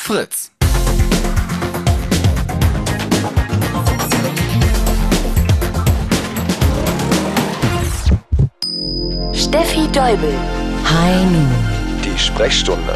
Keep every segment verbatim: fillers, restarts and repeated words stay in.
Fritz. Steffi Deubel. High Noon. Die Sprechstunde.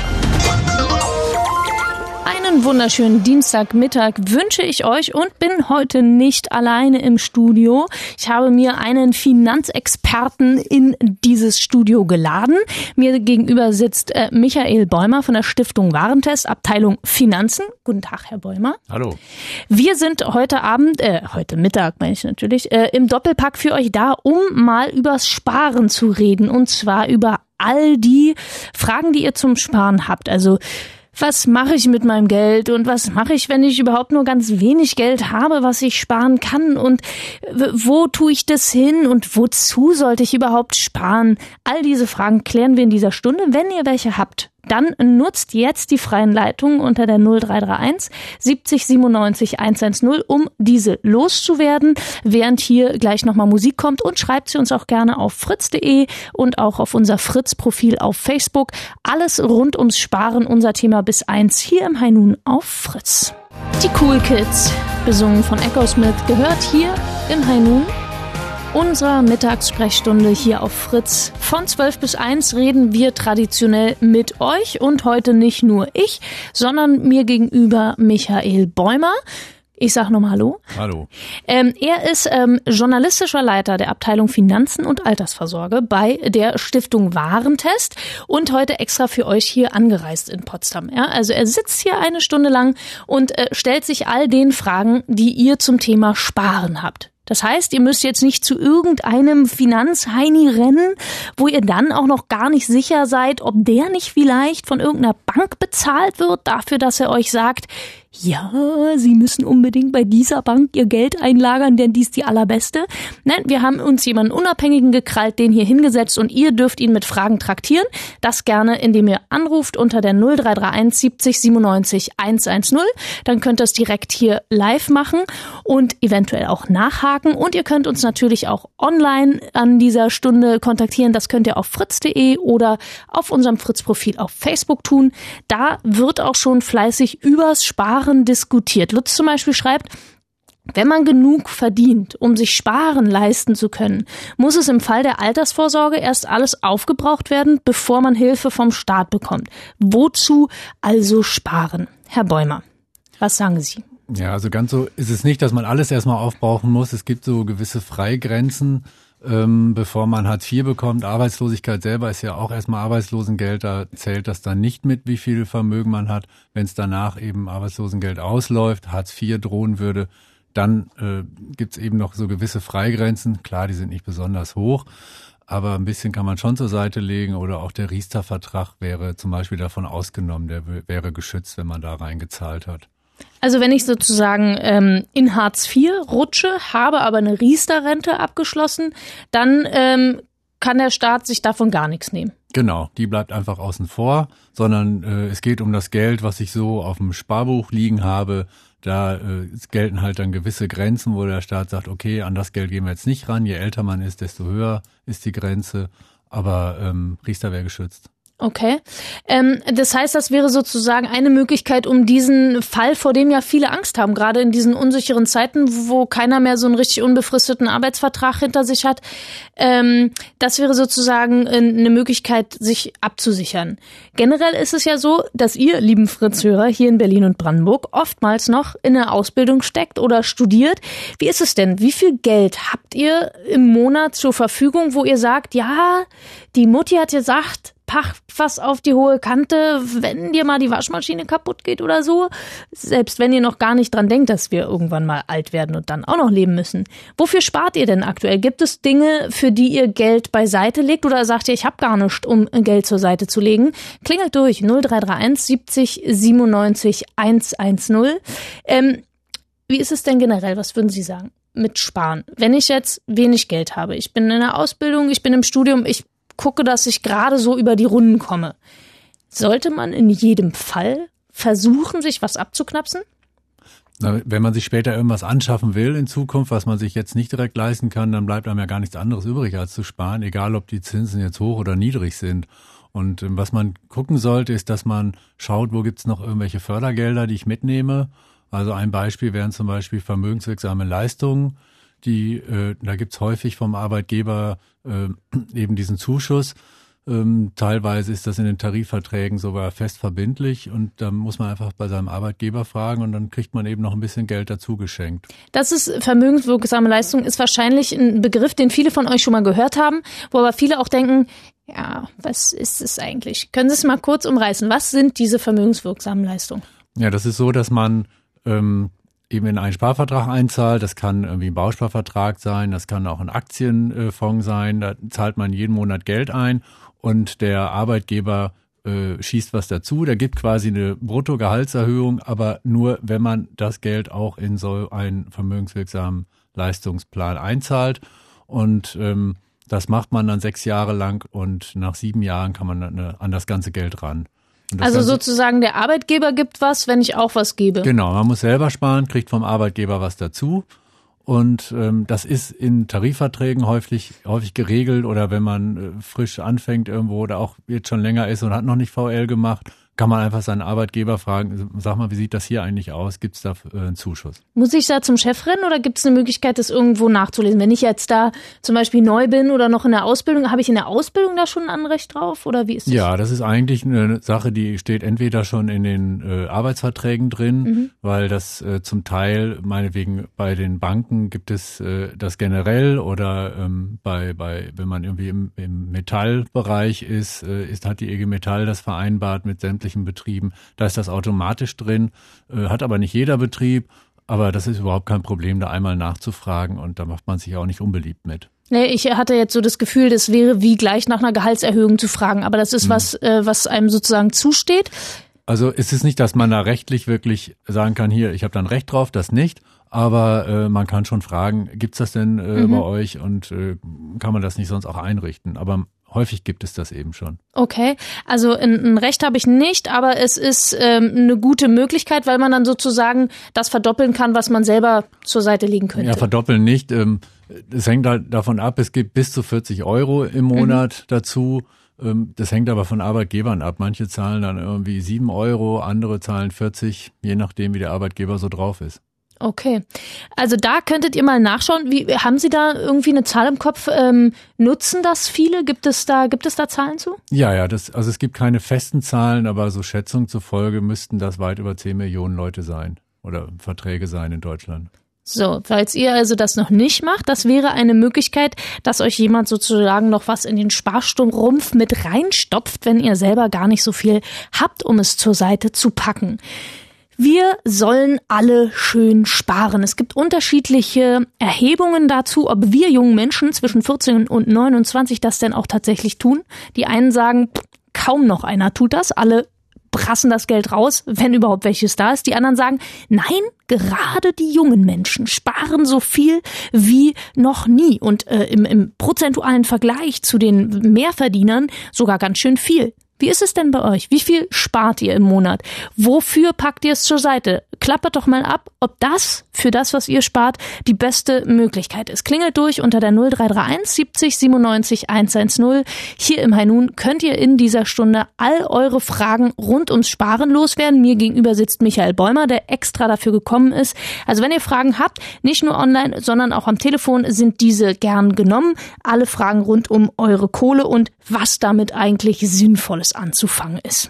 Einen wunderschönen Dienstagmittag wünsche ich euch und bin heute nicht alleine im Studio. Ich habe mir einen Finanzexperten in dieses Studio geladen. Mir gegenüber sitzt äh, Michael Bäumer von der Stiftung Warentest, Abteilung Finanzen. Guten Tag, Herr Bäumer. Hallo. Wir sind heute Abend, äh, heute Mittag meine ich natürlich, äh, im Doppelpack für euch da, um mal übers Sparen zu reden. Und zwar über all die Fragen, die ihr zum Sparen habt. Also was mache ich mit meinem Geld und was mache ich, wenn ich überhaupt nur ganz wenig Geld habe, was ich sparen kann und wo tue ich das hin und wozu sollte ich überhaupt sparen? All diese Fragen klären wir in dieser Stunde. Wenn ihr welche habt, dann nutzt jetzt die freien Leitungen unter der null drei drei eins siebzig siebenundneunzig hundertzehn, um diese loszuwerden, während hier gleich nochmal Musik kommt, und schreibt sie uns auch gerne auf fritz punkt de und auch auf unser Fritz-Profil auf Facebook. Alles rund ums Sparen, unser Thema bis eins hier im High Noon auf Fritz. Die Cool Kids, besungen von Echo Smith, gehört hier im High Noon unserer Mittagssprechstunde hier auf Fritz. Von zwölf bis eins reden wir traditionell mit euch und heute nicht nur ich, sondern mir gegenüber Michael Bäumer. Ich sag nochmal Hallo. Hallo. Ähm, er ist ähm, journalistischer Leiter der Abteilung Finanzen und Altersvorsorge bei der Stiftung Warentest und heute extra für euch hier angereist in Potsdam. Ja, also er sitzt hier eine Stunde lang und äh, stellt sich all den Fragen, die ihr zum Thema Sparen habt. Das heißt, ihr müsst jetzt nicht zu irgendeinem Finanzheini rennen, wo ihr dann auch noch gar nicht sicher seid, ob der nicht vielleicht von irgendeiner Bank bezahlt wird, dafür, dass er euch sagt, ja, Sie müssen unbedingt bei dieser Bank Ihr Geld einlagern, denn die ist die allerbeste. Nein, wir haben uns jemanden Unabhängigen gekrallt, den hier hingesetzt, und ihr dürft ihn mit Fragen traktieren. Das gerne, indem ihr anruft unter der null drei drei eins siebzig siebenundneunzig hundertzehn. Dann könnt ihr es direkt hier live machen und eventuell auch nachhaken. Und ihr könnt uns natürlich auch online an dieser Stunde kontaktieren. Das könnt ihr auf fritz punkt de oder auf unserem Fritz-Profil auf Facebook tun. Da wird auch schon fleißig übers Sparen diskutiert. Lutz zum Beispiel schreibt, wenn man genug verdient, um sich Sparen leisten zu können, muss es im Fall der Altersvorsorge erst alles aufgebraucht werden, bevor man Hilfe vom Staat bekommt. Wozu also sparen? Herr Bäumer, was sagen Sie? Ja, also ganz so ist es nicht, dass man alles erstmal aufbrauchen muss. Es gibt so gewisse Freigrenzen, ähm, bevor man Hartz vier bekommt. Arbeitslosigkeit selber ist ja auch erstmal Arbeitslosengeld. Da zählt das dann nicht mit, wie viel Vermögen man hat. Wenn es danach eben Arbeitslosengeld ausläuft, Hartz vier drohen würde, dann äh, gibt's eben noch so gewisse Freigrenzen. Klar, die sind nicht besonders hoch, aber ein bisschen kann man schon zur Seite legen. Oder auch der Riester-Vertrag wäre zum Beispiel davon ausgenommen. Der w- wäre geschützt, wenn man da reingezahlt hat. Also wenn ich sozusagen ähm, in Hartz vier rutsche, habe aber eine Riester-Rente abgeschlossen, dann ähm, kann der Staat sich davon gar nichts nehmen. Genau, die bleibt einfach außen vor, sondern äh, es geht um das Geld, was ich so auf dem Sparbuch liegen habe. Da äh, gelten halt dann gewisse Grenzen, wo der Staat sagt, okay, an das Geld gehen wir jetzt nicht ran. Je älter man ist, desto höher ist die Grenze. Aber ähm, Riester wäre geschützt. Okay. Ähm, das heißt, das wäre sozusagen eine Möglichkeit, um diesen Fall, vor dem ja viele Angst haben, gerade in diesen unsicheren Zeiten, wo keiner mehr so einen richtig unbefristeten Arbeitsvertrag hinter sich hat. Ähm, das wäre sozusagen eine Möglichkeit, sich abzusichern. Generell ist es ja so, dass ihr, lieben Fritz-Hörer, hier in Berlin und Brandenburg oftmals noch in der Ausbildung steckt oder studiert. Wie ist es denn? Wie viel Geld habt ihr im Monat zur Verfügung, wo ihr sagt, ja, die Mutti hat gesagt, pack was auf die hohe Kante, wenn dir mal die Waschmaschine kaputt geht oder so. Selbst wenn ihr noch gar nicht dran denkt, dass wir irgendwann mal alt werden und dann auch noch leben müssen. Wofür spart ihr denn aktuell? Gibt es Dinge, für die ihr Geld beiseite legt, oder sagt ihr, ich habe gar nichts, um Geld zur Seite zu legen? Klingelt durch null drei drei eins siebzig siebenundneunzig hundertzehn. Ähm, wie ist es denn generell? Was würden Sie sagen mit Sparen? Wenn ich jetzt wenig Geld habe, ich bin in der Ausbildung, ich bin im Studium, ich gucke, dass ich gerade so über die Runden komme. Sollte man in jedem Fall versuchen, sich was abzuknapsen? Na, wenn man sich später irgendwas anschaffen will in Zukunft, was man sich jetzt nicht direkt leisten kann, dann bleibt einem ja gar nichts anderes übrig, als zu sparen, egal ob die Zinsen jetzt hoch oder niedrig sind. Und ähm, was man gucken sollte, ist, dass man schaut, wo gibt's noch irgendwelche Fördergelder, die ich mitnehme. Also ein Beispiel wären zum Beispiel vermögenswirksame Leistungen. Die, äh, da gibt's häufig vom Arbeitgeber äh, eben diesen Zuschuss. Ähm, teilweise ist das in den Tarifverträgen sogar fest verbindlich und da muss man einfach bei seinem Arbeitgeber fragen und dann kriegt man eben noch ein bisschen Geld dazu geschenkt. Das ist vermögenswirksame Leistung, ist wahrscheinlich ein Begriff, den viele von euch schon mal gehört haben, wo aber viele auch denken, ja, was ist es eigentlich? Können Sie es mal kurz umreißen? Was sind diese vermögenswirksamen Leistungen? Ja, das ist so, dass man ähm, eben in einen Sparvertrag einzahlt. Das kann irgendwie ein Bausparvertrag sein, das kann auch ein Aktienfonds sein. Da zahlt man jeden Monat Geld ein und der Arbeitgeber äh, schießt was dazu. Der gibt quasi eine Bruttogehaltserhöhung, aber nur, wenn man das Geld auch in so einen vermögenswirksamen Leistungsplan einzahlt. Und ähm, das macht man dann sechs Jahre lang und nach sieben Jahren kann man dann an das ganze Geld ran. Also Ganze, sozusagen der Arbeitgeber gibt was, wenn ich auch was gebe. Genau, man muss selber sparen, kriegt vom Arbeitgeber was dazu. Und ähm, das ist in Tarifverträgen häufig häufig geregelt oder wenn man äh, frisch anfängt irgendwo oder auch jetzt schon länger ist und hat noch nicht V L gemacht, kann man einfach seinen Arbeitgeber fragen, sag mal, wie sieht das hier eigentlich aus? Gibt es da äh, einen Zuschuss? Muss ich da zum Chef rennen oder gibt es eine Möglichkeit, das irgendwo nachzulesen? Wenn ich jetzt da zum Beispiel neu bin oder noch in der Ausbildung, habe ich in der Ausbildung da schon ein Anrecht drauf oder wie ist das? Ja, das ist eigentlich eine Sache, die steht entweder schon in den äh, Arbeitsverträgen drin, mhm. weil das äh, zum Teil, meinetwegen bei den Banken gibt es äh, das generell oder ähm, bei, bei wenn man irgendwie im, im Metallbereich ist, äh, ist, hat die I G Metall das vereinbart mit sämtlichen Betrieben. Da ist das automatisch drin, äh, hat aber nicht jeder Betrieb, aber das ist überhaupt kein Problem, da einmal nachzufragen und da macht man sich auch nicht unbeliebt mit. Nee, ich hatte jetzt so das Gefühl, das wäre wie gleich nach einer Gehaltserhöhung zu fragen, aber das ist hm. was, äh, was einem sozusagen zusteht. Also es ist nicht, dass man da rechtlich wirklich sagen kann, hier, ich habe da ein Recht drauf, das nicht, aber äh, man kann schon fragen, gibt's das denn äh, mhm. bei euch und äh, kann man das nicht sonst auch einrichten, aber häufig gibt es das eben schon. Okay, also ein, ein Recht habe ich nicht, aber es ist ähm, eine gute Möglichkeit, weil man dann sozusagen das verdoppeln kann, was man selber zur Seite legen könnte. Ja, verdoppeln nicht. Ähm, es hängt halt davon ab, es gibt bis zu vierzig Euro im Monat mhm. dazu. Ähm, das hängt aber von Arbeitgebern ab. Manche zahlen dann irgendwie sieben Euro, andere zahlen vierzig, je nachdem, wie der Arbeitgeber so drauf ist. Okay, also da könntet ihr mal nachschauen. Wie, haben Sie da irgendwie eine Zahl im Kopf? Ähm, nutzen das viele? Gibt es da, gibt es da Zahlen zu? Ja, ja, das, also es gibt keine festen Zahlen, aber so Schätzungen zufolge müssten das weit über zehn Millionen Leute sein oder Verträge sein in Deutschland. So, falls ihr also das noch nicht macht, das wäre eine Möglichkeit, dass euch jemand sozusagen noch was in den Sparstrumpf mit reinstopft, wenn ihr selber gar nicht so viel habt, um es zur Seite zu packen. Wir sollen alle schön sparen. Es gibt unterschiedliche Erhebungen dazu, ob wir jungen Menschen zwischen vierzehn und neunundzwanzig das denn auch tatsächlich tun. Die einen sagen, kaum noch einer tut das. Alle prassen das Geld raus, wenn überhaupt welches da ist. Die anderen sagen, nein, gerade die jungen Menschen sparen so viel wie noch nie. Und äh, im, im prozentualen Vergleich zu den Mehrverdienern sogar ganz schön viel. Wie ist es denn bei euch? Wie viel spart ihr im Monat? Wofür packt ihr es zur Seite? Klappert doch mal ab, ob das für das, was ihr spart, die beste Möglichkeit ist. Klingelt durch unter der null drei drei eins siebzig siebenundneunzig hundertzehn. Hier im High Noon könnt ihr in dieser Stunde all eure Fragen rund ums Sparen loswerden. Mir gegenüber sitzt Michael Bäumer, der extra dafür gekommen ist. Also wenn ihr Fragen habt, nicht nur online, sondern auch am Telefon, sind diese gern genommen. Alle Fragen rund um eure Kohle und was damit eigentlich Sinnvolles anzufangen ist.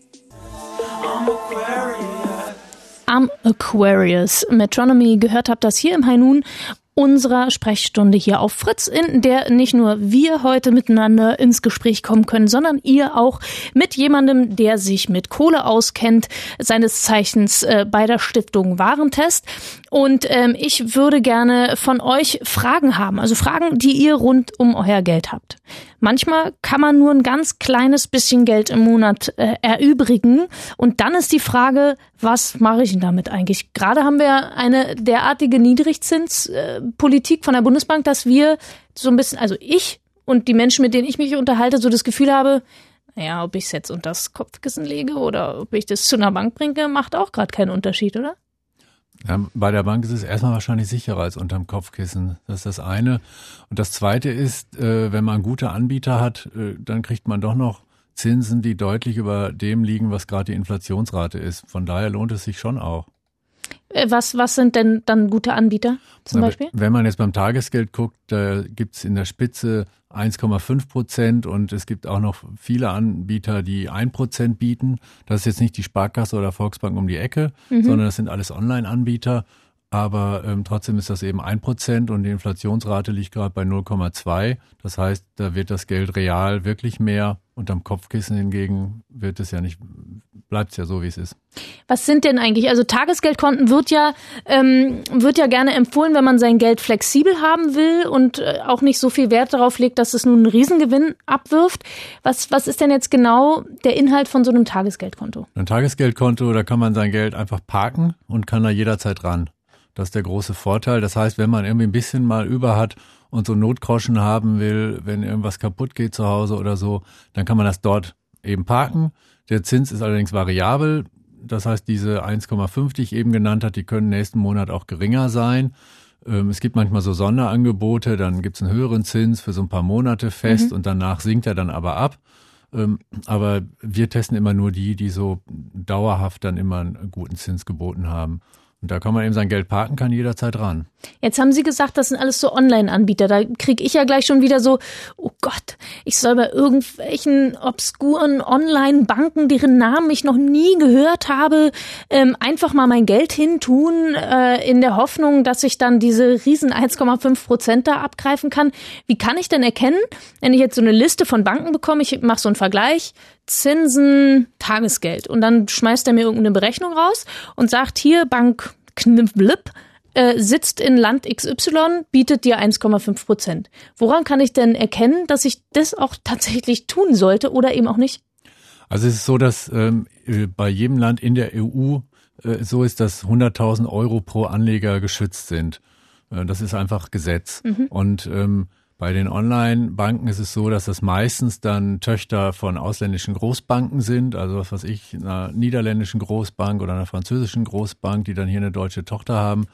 Am Aquarius Metronomy gehört habt, das hier im High Noon unserer Sprechstunde hier auf Fritz, in der nicht nur wir heute miteinander ins Gespräch kommen können, sondern ihr auch mit jemandem, der sich mit Kohle auskennt, seines Zeichens äh, bei der Stiftung Warentest. Und ähm, ich würde gerne von euch Fragen haben, also Fragen, die ihr rund um euer Geld habt. Manchmal kann man nur ein ganz kleines bisschen Geld im Monat äh, erübrigen und dann ist die Frage, was mache ich denn damit eigentlich? Gerade haben wir eine derartige Niedrigzinspolitik äh, von der Bundesbank, dass wir so ein bisschen, also ich und die Menschen, mit denen ich mich unterhalte, so das Gefühl habe, naja, ob ich es jetzt unter das Kopfkissen lege oder ob ich das zu einer Bank bringe, macht auch gerade keinen Unterschied, oder? Ja, bei der Bank ist es erstmal wahrscheinlich sicherer als unterm Kopfkissen. Das ist das eine. Und das zweite ist, äh, wenn man gute Anbieter hat, äh, dann kriegt man doch noch Zinsen, die deutlich über dem liegen, was gerade die Inflationsrate ist. Von daher lohnt es sich schon auch. Was, was sind denn dann gute Anbieter zum Na, Beispiel? Wenn man jetzt beim Tagesgeld guckt, da gibt's in der Spitze eins Komma fünf Prozent und es gibt auch noch viele Anbieter, die ein Prozent bieten. Das ist jetzt nicht die Sparkasse oder Volksbank um die Ecke, mhm. sondern das sind alles Online-Anbieter. Aber ähm, trotzdem ist das eben ein Prozent und die Inflationsrate liegt gerade bei null Komma zwei. Das heißt, da wird das Geld real wirklich mehr und am Kopfkissen hingegen wird es ja nicht, bleibt es ja so, wie es ist. Was sind denn eigentlich, also Tagesgeldkonten wird ja, ähm, wird ja gerne empfohlen, wenn man sein Geld flexibel haben will und äh, auch nicht so viel Wert darauf legt, dass es nun einen Riesengewinn abwirft. Was, was ist denn jetzt genau der Inhalt von so einem Tagesgeldkonto? Ein Tagesgeldkonto, da kann man sein Geld einfach parken und kann da jederzeit ran. Das ist der große Vorteil. Das heißt, wenn man irgendwie ein bisschen mal über hat und so Notgroschen haben will, wenn irgendwas kaputt geht zu Hause oder so, dann kann man das dort eben parken. Der Zins ist allerdings variabel. Das heißt, diese eins Komma fünf, die ich eben genannt habe, die können nächsten Monat auch geringer sein. Es gibt manchmal so Sonderangebote, dann gibt es einen höheren Zins für so ein paar Monate fest mhm. und danach sinkt er dann aber ab. Aber wir testen immer nur die, die so dauerhaft dann immer einen guten Zins geboten haben. Und da kann man eben sein Geld parken, kann jederzeit ran. Jetzt haben Sie gesagt, das sind alles so Online-Anbieter. Da kriege ich ja gleich schon wieder so, oh Gott, ich soll bei irgendwelchen obskuren Online-Banken, deren Namen ich noch nie gehört habe, ähm, einfach mal mein Geld hintun, äh, in der Hoffnung, dass ich dann diese riesen eins Komma fünf Prozent da abgreifen kann. Wie kann ich denn erkennen, wenn ich jetzt so eine Liste von Banken bekomme, ich mache so einen Vergleich, Zinsen, Tagesgeld. Und dann schmeißt er mir irgendeine Berechnung raus und sagt, hier, Bank Knifblip äh, sitzt in Land X Y, bietet dir eins Komma fünf Prozent. Woran kann ich denn erkennen, dass ich das auch tatsächlich tun sollte oder eben auch nicht? Also es ist so, dass ähm, bei jedem Land in der E U äh, so ist, dass hunderttausend Euro pro Anleger geschützt sind. Äh, das ist einfach Gesetz. Mhm. Und ähm, bei den Online-Banken ist es so, dass das meistens dann Töchter von ausländischen Großbanken sind, also was weiß ich, einer niederländischen Großbank oder einer französischen Großbank, die dann hier eine deutsche Tochter haben.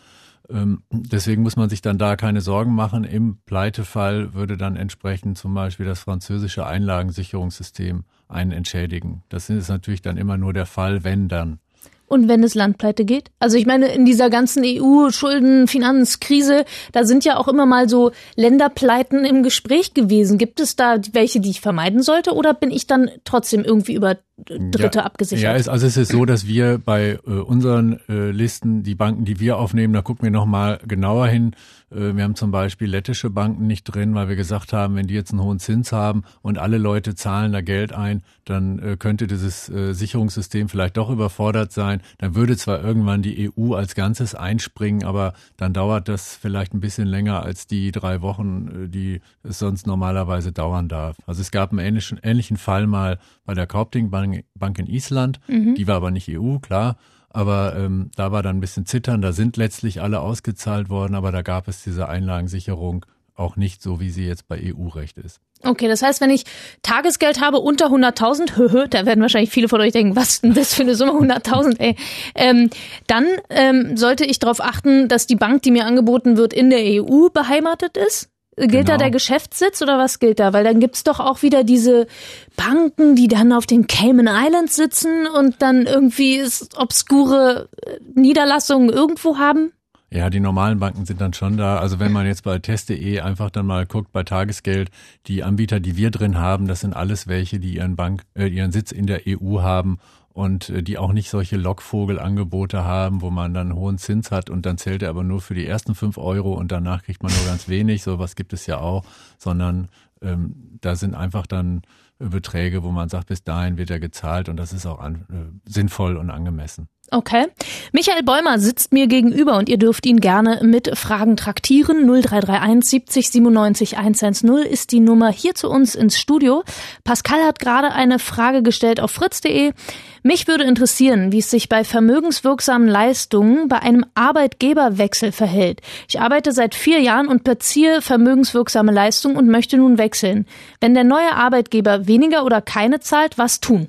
Deswegen muss man sich dann da keine Sorgen machen. Im Pleitefall würde dann entsprechend zum Beispiel das französische Einlagensicherungssystem einen entschädigen. Das ist natürlich dann immer nur der Fall, wenn dann. Und wenn das Land pleite geht? Also ich meine, in dieser ganzen E U-Schulden-, Finanzkrise, da sind ja auch immer mal so Länderpleiten im Gespräch gewesen. Gibt es da welche, die ich vermeiden sollte, oder bin ich dann trotzdem irgendwie über Dritte ja, abgesichert? Ja, es, also es ist so, dass wir bei äh, unseren äh, Listen, die Banken, die wir aufnehmen, da gucken wir nochmal genauer hin. Äh, wir haben zum Beispiel lettische Banken nicht drin, weil wir gesagt haben, wenn die jetzt einen hohen Zins haben und alle Leute zahlen da Geld ein, dann äh, könnte dieses äh, Sicherungssystem vielleicht doch überfordert sein. Dann würde zwar irgendwann die E U als Ganzes einspringen, aber dann dauert das vielleicht ein bisschen länger als die drei Wochen, die es sonst normalerweise dauern darf. Also es gab einen ähnlichen, ähnlichen Fall mal bei der Kaupthing Bank Bank in Island, mhm. die war aber nicht E U, klar, aber ähm, da war dann ein bisschen Zittern, da sind letztlich alle ausgezahlt worden, aber da gab es diese Einlagensicherung auch nicht so, wie sie jetzt bei E U-Recht ist. Okay, das heißt, wenn ich Tagesgeld habe unter hunderttausend, da werden wahrscheinlich viele von euch denken, was ist denn das für eine Summe, hunderttausend, ey, ähm, dann ähm, sollte ich darauf achten, dass die Bank, die mir angeboten wird, in der E U beheimatet ist? Gilt genau. da der Geschäftssitz oder was gilt da? Weil dann gibt's doch auch wieder diese Banken, die dann auf den Cayman Islands sitzen und dann irgendwie obskure Niederlassungen irgendwo haben. Ja, die normalen Banken sind dann schon da. Also wenn man jetzt bei test punkt de einfach dann mal guckt, bei Tagesgeld, die Anbieter, die wir drin haben, das sind alles welche, die ihren Bank, äh, ihren Sitz in der E U haben und äh, die auch nicht solche Lockvogelangebote haben, wo man dann einen hohen Zins hat und dann zählt er aber nur für die ersten fünf Euro und danach kriegt man nur ganz wenig. Sowas gibt es ja auch, sondern ähm, da sind einfach dann äh, Beträge, wo man sagt, bis dahin wird er gezahlt und das ist auch an, äh, sinnvoll und angemessen. Okay. Michael Bäumer sitzt mir gegenüber und ihr dürft ihn gerne mit Fragen traktieren. null drei drei eins siebzig siebenundneunzig hundertzehn ist die Nummer hier zu uns ins Studio. Pascal hat gerade eine Frage gestellt auf fritz punkt de. Mich würde interessieren, wie es sich bei vermögenswirksamen Leistungen bei einem Arbeitgeberwechsel verhält. Ich arbeite seit vier Jahren und beziehe vermögenswirksame Leistungen und möchte nun wechseln. Wenn der neue Arbeitgeber weniger oder keine zahlt, was tun?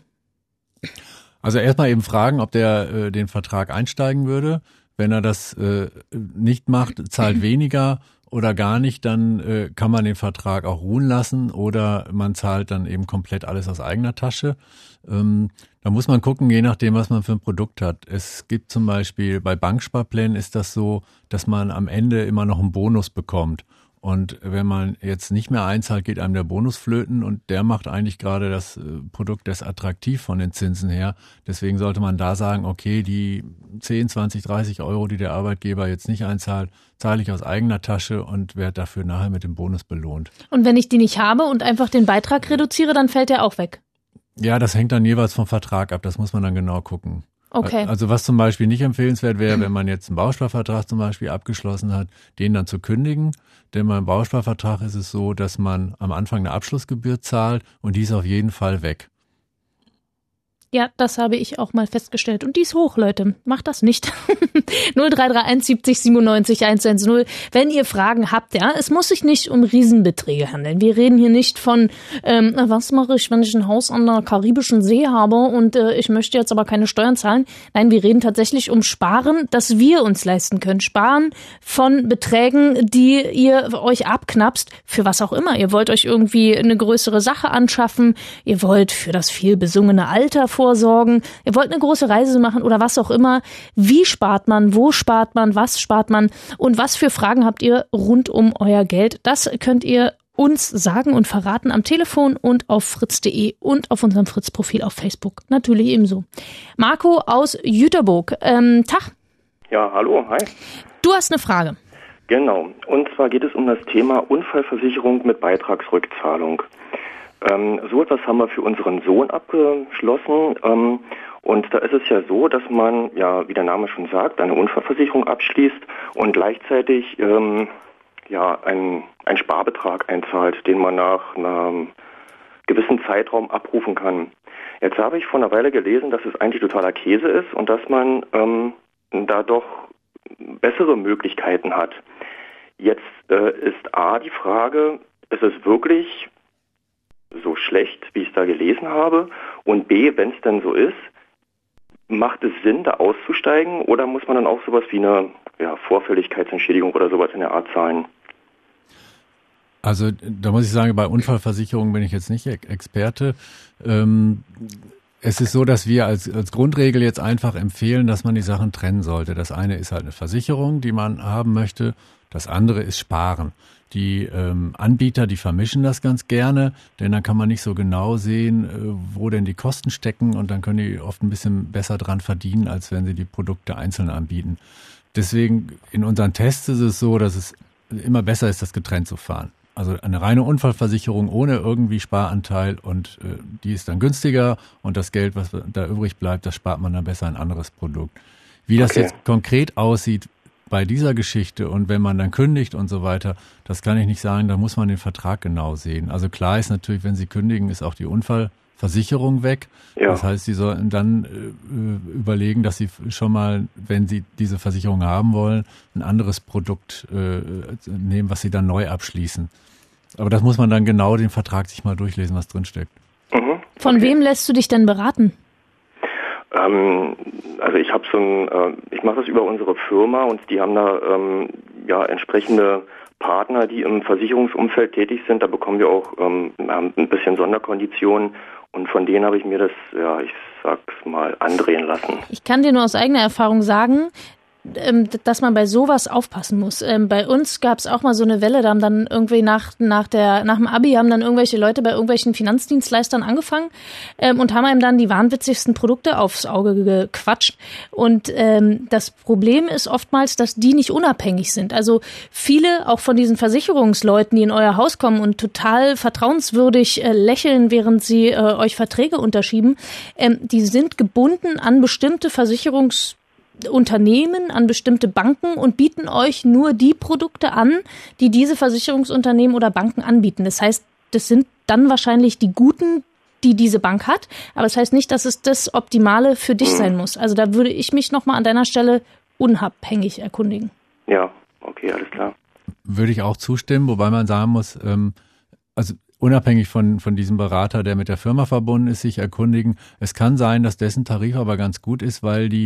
Also erstmal eben fragen, ob der äh, den Vertrag einsteigen würde. Wenn er das äh, nicht macht, zahlt weniger oder gar nicht, dann äh, kann man den Vertrag auch ruhen lassen oder man zahlt dann eben komplett alles aus eigener Tasche. Ähm, da muss man gucken, je nachdem, was man für ein Produkt hat. Es gibt zum Beispiel bei Banksparplänen ist das so, dass man am Ende immer noch einen Bonus bekommt. Und wenn man jetzt nicht mehr einzahlt, geht einem der Bonus flöten und der macht eigentlich gerade das Produkt das attraktiv von den Zinsen her. Deswegen sollte man da sagen, okay, die zehn, zwanzig, dreißig Euro, die der Arbeitgeber jetzt nicht einzahlt, zahle ich aus eigener Tasche und werde dafür nachher mit dem Bonus belohnt. Und wenn ich die nicht habe und einfach den Beitrag reduziere, dann fällt der auch weg? Ja, das hängt dann jeweils vom Vertrag ab. Das muss man dann genau gucken. Okay. Also was zum Beispiel nicht empfehlenswert wäre, wenn man jetzt einen Bausparvertrag zum Beispiel abgeschlossen hat, den dann zu kündigen. Denn beim Bausparvertrag ist es so, dass man am Anfang eine Abschlussgebühr zahlt und die ist auf jeden Fall weg. Ja, das habe ich auch mal festgestellt. Und die ist hoch, Leute. Macht das nicht. null drei drei eins siebzig siebenundneunzig hundertzehn. Wenn ihr Fragen habt, ja, es muss sich nicht um Riesenbeträge handeln. Wir reden hier nicht von, ähm, was mache ich, wenn ich ein Haus an der karibischen See habe und äh, ich möchte jetzt aber keine Steuern zahlen. Nein, wir reden tatsächlich um Sparen, das wir uns leisten können. Sparen von Beträgen, die ihr euch abknapst, für was auch immer. Ihr wollt euch irgendwie eine größere Sache anschaffen. Ihr wollt für das viel besungene Alter vorsorgen, ihr wollt eine große Reise machen oder was auch immer. Wie spart man, wo spart man, was spart man und was für Fragen habt ihr rund um euer Geld? Das könnt ihr uns sagen und verraten am Telefon und auf fritz punkt de und auf unserem Fritz-Profil auf Facebook. Natürlich ebenso. Marco aus Jüterburg. Ähm, Tag. Ja, hallo, hi. Du hast eine Frage. Genau, und zwar geht es um das Thema Unfallversicherung mit Beitragsrückzahlung. Ähm, so etwas haben wir für unseren Sohn abgeschlossen ähm, und da ist es ja so, dass man, ja, wie der Name schon sagt, eine Unfallversicherung abschließt und gleichzeitig ähm, ja einen, einen Sparbetrag einzahlt, den man nach einem gewissen Zeitraum abrufen kann. Jetzt habe ich vor einer Weile gelesen, dass es eigentlich totaler Käse ist und dass man ähm, da doch bessere Möglichkeiten hat. Jetzt äh, ist A die Frage, ist es wirklich so schlecht, wie ich es da gelesen habe? Und B, wenn es denn so ist, macht es Sinn, da auszusteigen oder muss man dann auch sowas wie eine ja, Vorfälligkeitsentschädigung oder sowas in der Art zahlen? Also da muss ich sagen, bei Unfallversicherungen bin ich jetzt nicht Experte. Ähm, es ist so, dass wir als, als Grundregel jetzt einfach empfehlen, dass man die Sachen trennen sollte. Das eine ist halt eine Versicherung, die man haben möchte. Das andere ist Sparen. Die ähm, Anbieter, die vermischen das ganz gerne, denn dann kann man nicht so genau sehen, äh, wo denn die Kosten stecken und dann können die oft ein bisschen besser dran verdienen, als wenn sie die Produkte einzeln anbieten. Deswegen in unseren Tests ist es so, dass es immer besser ist, das getrennt zu fahren. Also eine reine Unfallversicherung ohne irgendwie Sparanteil und äh, die ist dann günstiger und das Geld, was da übrig bleibt, das spart man dann besser in ein anderes Produkt. Wie das Okay. jetzt konkret aussieht bei dieser Geschichte und wenn man dann kündigt und so weiter, das kann ich nicht sagen, da muss man den Vertrag genau sehen. Also klar ist natürlich, wenn Sie kündigen, ist auch die Unfallversicherung weg. Ja. Das heißt, Sie sollten dann äh, überlegen, dass Sie schon mal, wenn Sie diese Versicherung haben wollen, ein anderes Produkt äh, nehmen, was Sie dann neu abschließen. Aber das muss man dann genau den Vertrag sich mal durchlesen, was drinsteckt. Mhm. Von Okay. wem lässt du dich denn beraten? Ähm, also ich habe so ein, äh, ich mache das über unsere Firma und die haben da ähm, ja entsprechende Partner, die im Versicherungsumfeld tätig sind. Da bekommen wir auch ähm, haben ein bisschen Sonderkonditionen und von denen habe ich mir das, ja, ich sag's mal, andrehen lassen. Ich kann dir nur aus eigener Erfahrung sagen, ähm, dass man bei sowas aufpassen muss. Ähm, bei uns gab es auch mal so eine Welle, da haben dann irgendwie nach, nach, der, nach dem Abi haben dann irgendwelche Leute bei irgendwelchen Finanzdienstleistern angefangen ähm, und haben einem dann die wahnwitzigsten Produkte aufs Auge gequatscht. Und ähm, das Problem ist oftmals, dass die nicht unabhängig sind. Also viele auch von diesen Versicherungsleuten, die in euer Haus kommen und total vertrauenswürdig äh, lächeln, während sie äh, euch Verträge unterschieben, ähm, die sind gebunden an bestimmte Versicherungs Unternehmen, an bestimmte Banken und bieten euch nur die Produkte an, die diese Versicherungsunternehmen oder Banken anbieten. Das heißt, das sind dann wahrscheinlich die guten, die diese Bank hat, aber das heißt nicht, dass es das Optimale für dich sein muss. Also da würde ich mich nochmal an deiner Stelle unabhängig erkundigen. Ja, okay, alles klar. Würde ich auch zustimmen, wobei man sagen muss, ähm, also unabhängig von, von diesem Berater, der mit der Firma verbunden ist, sich erkundigen. Es kann sein, dass dessen Tarif aber ganz gut ist, weil die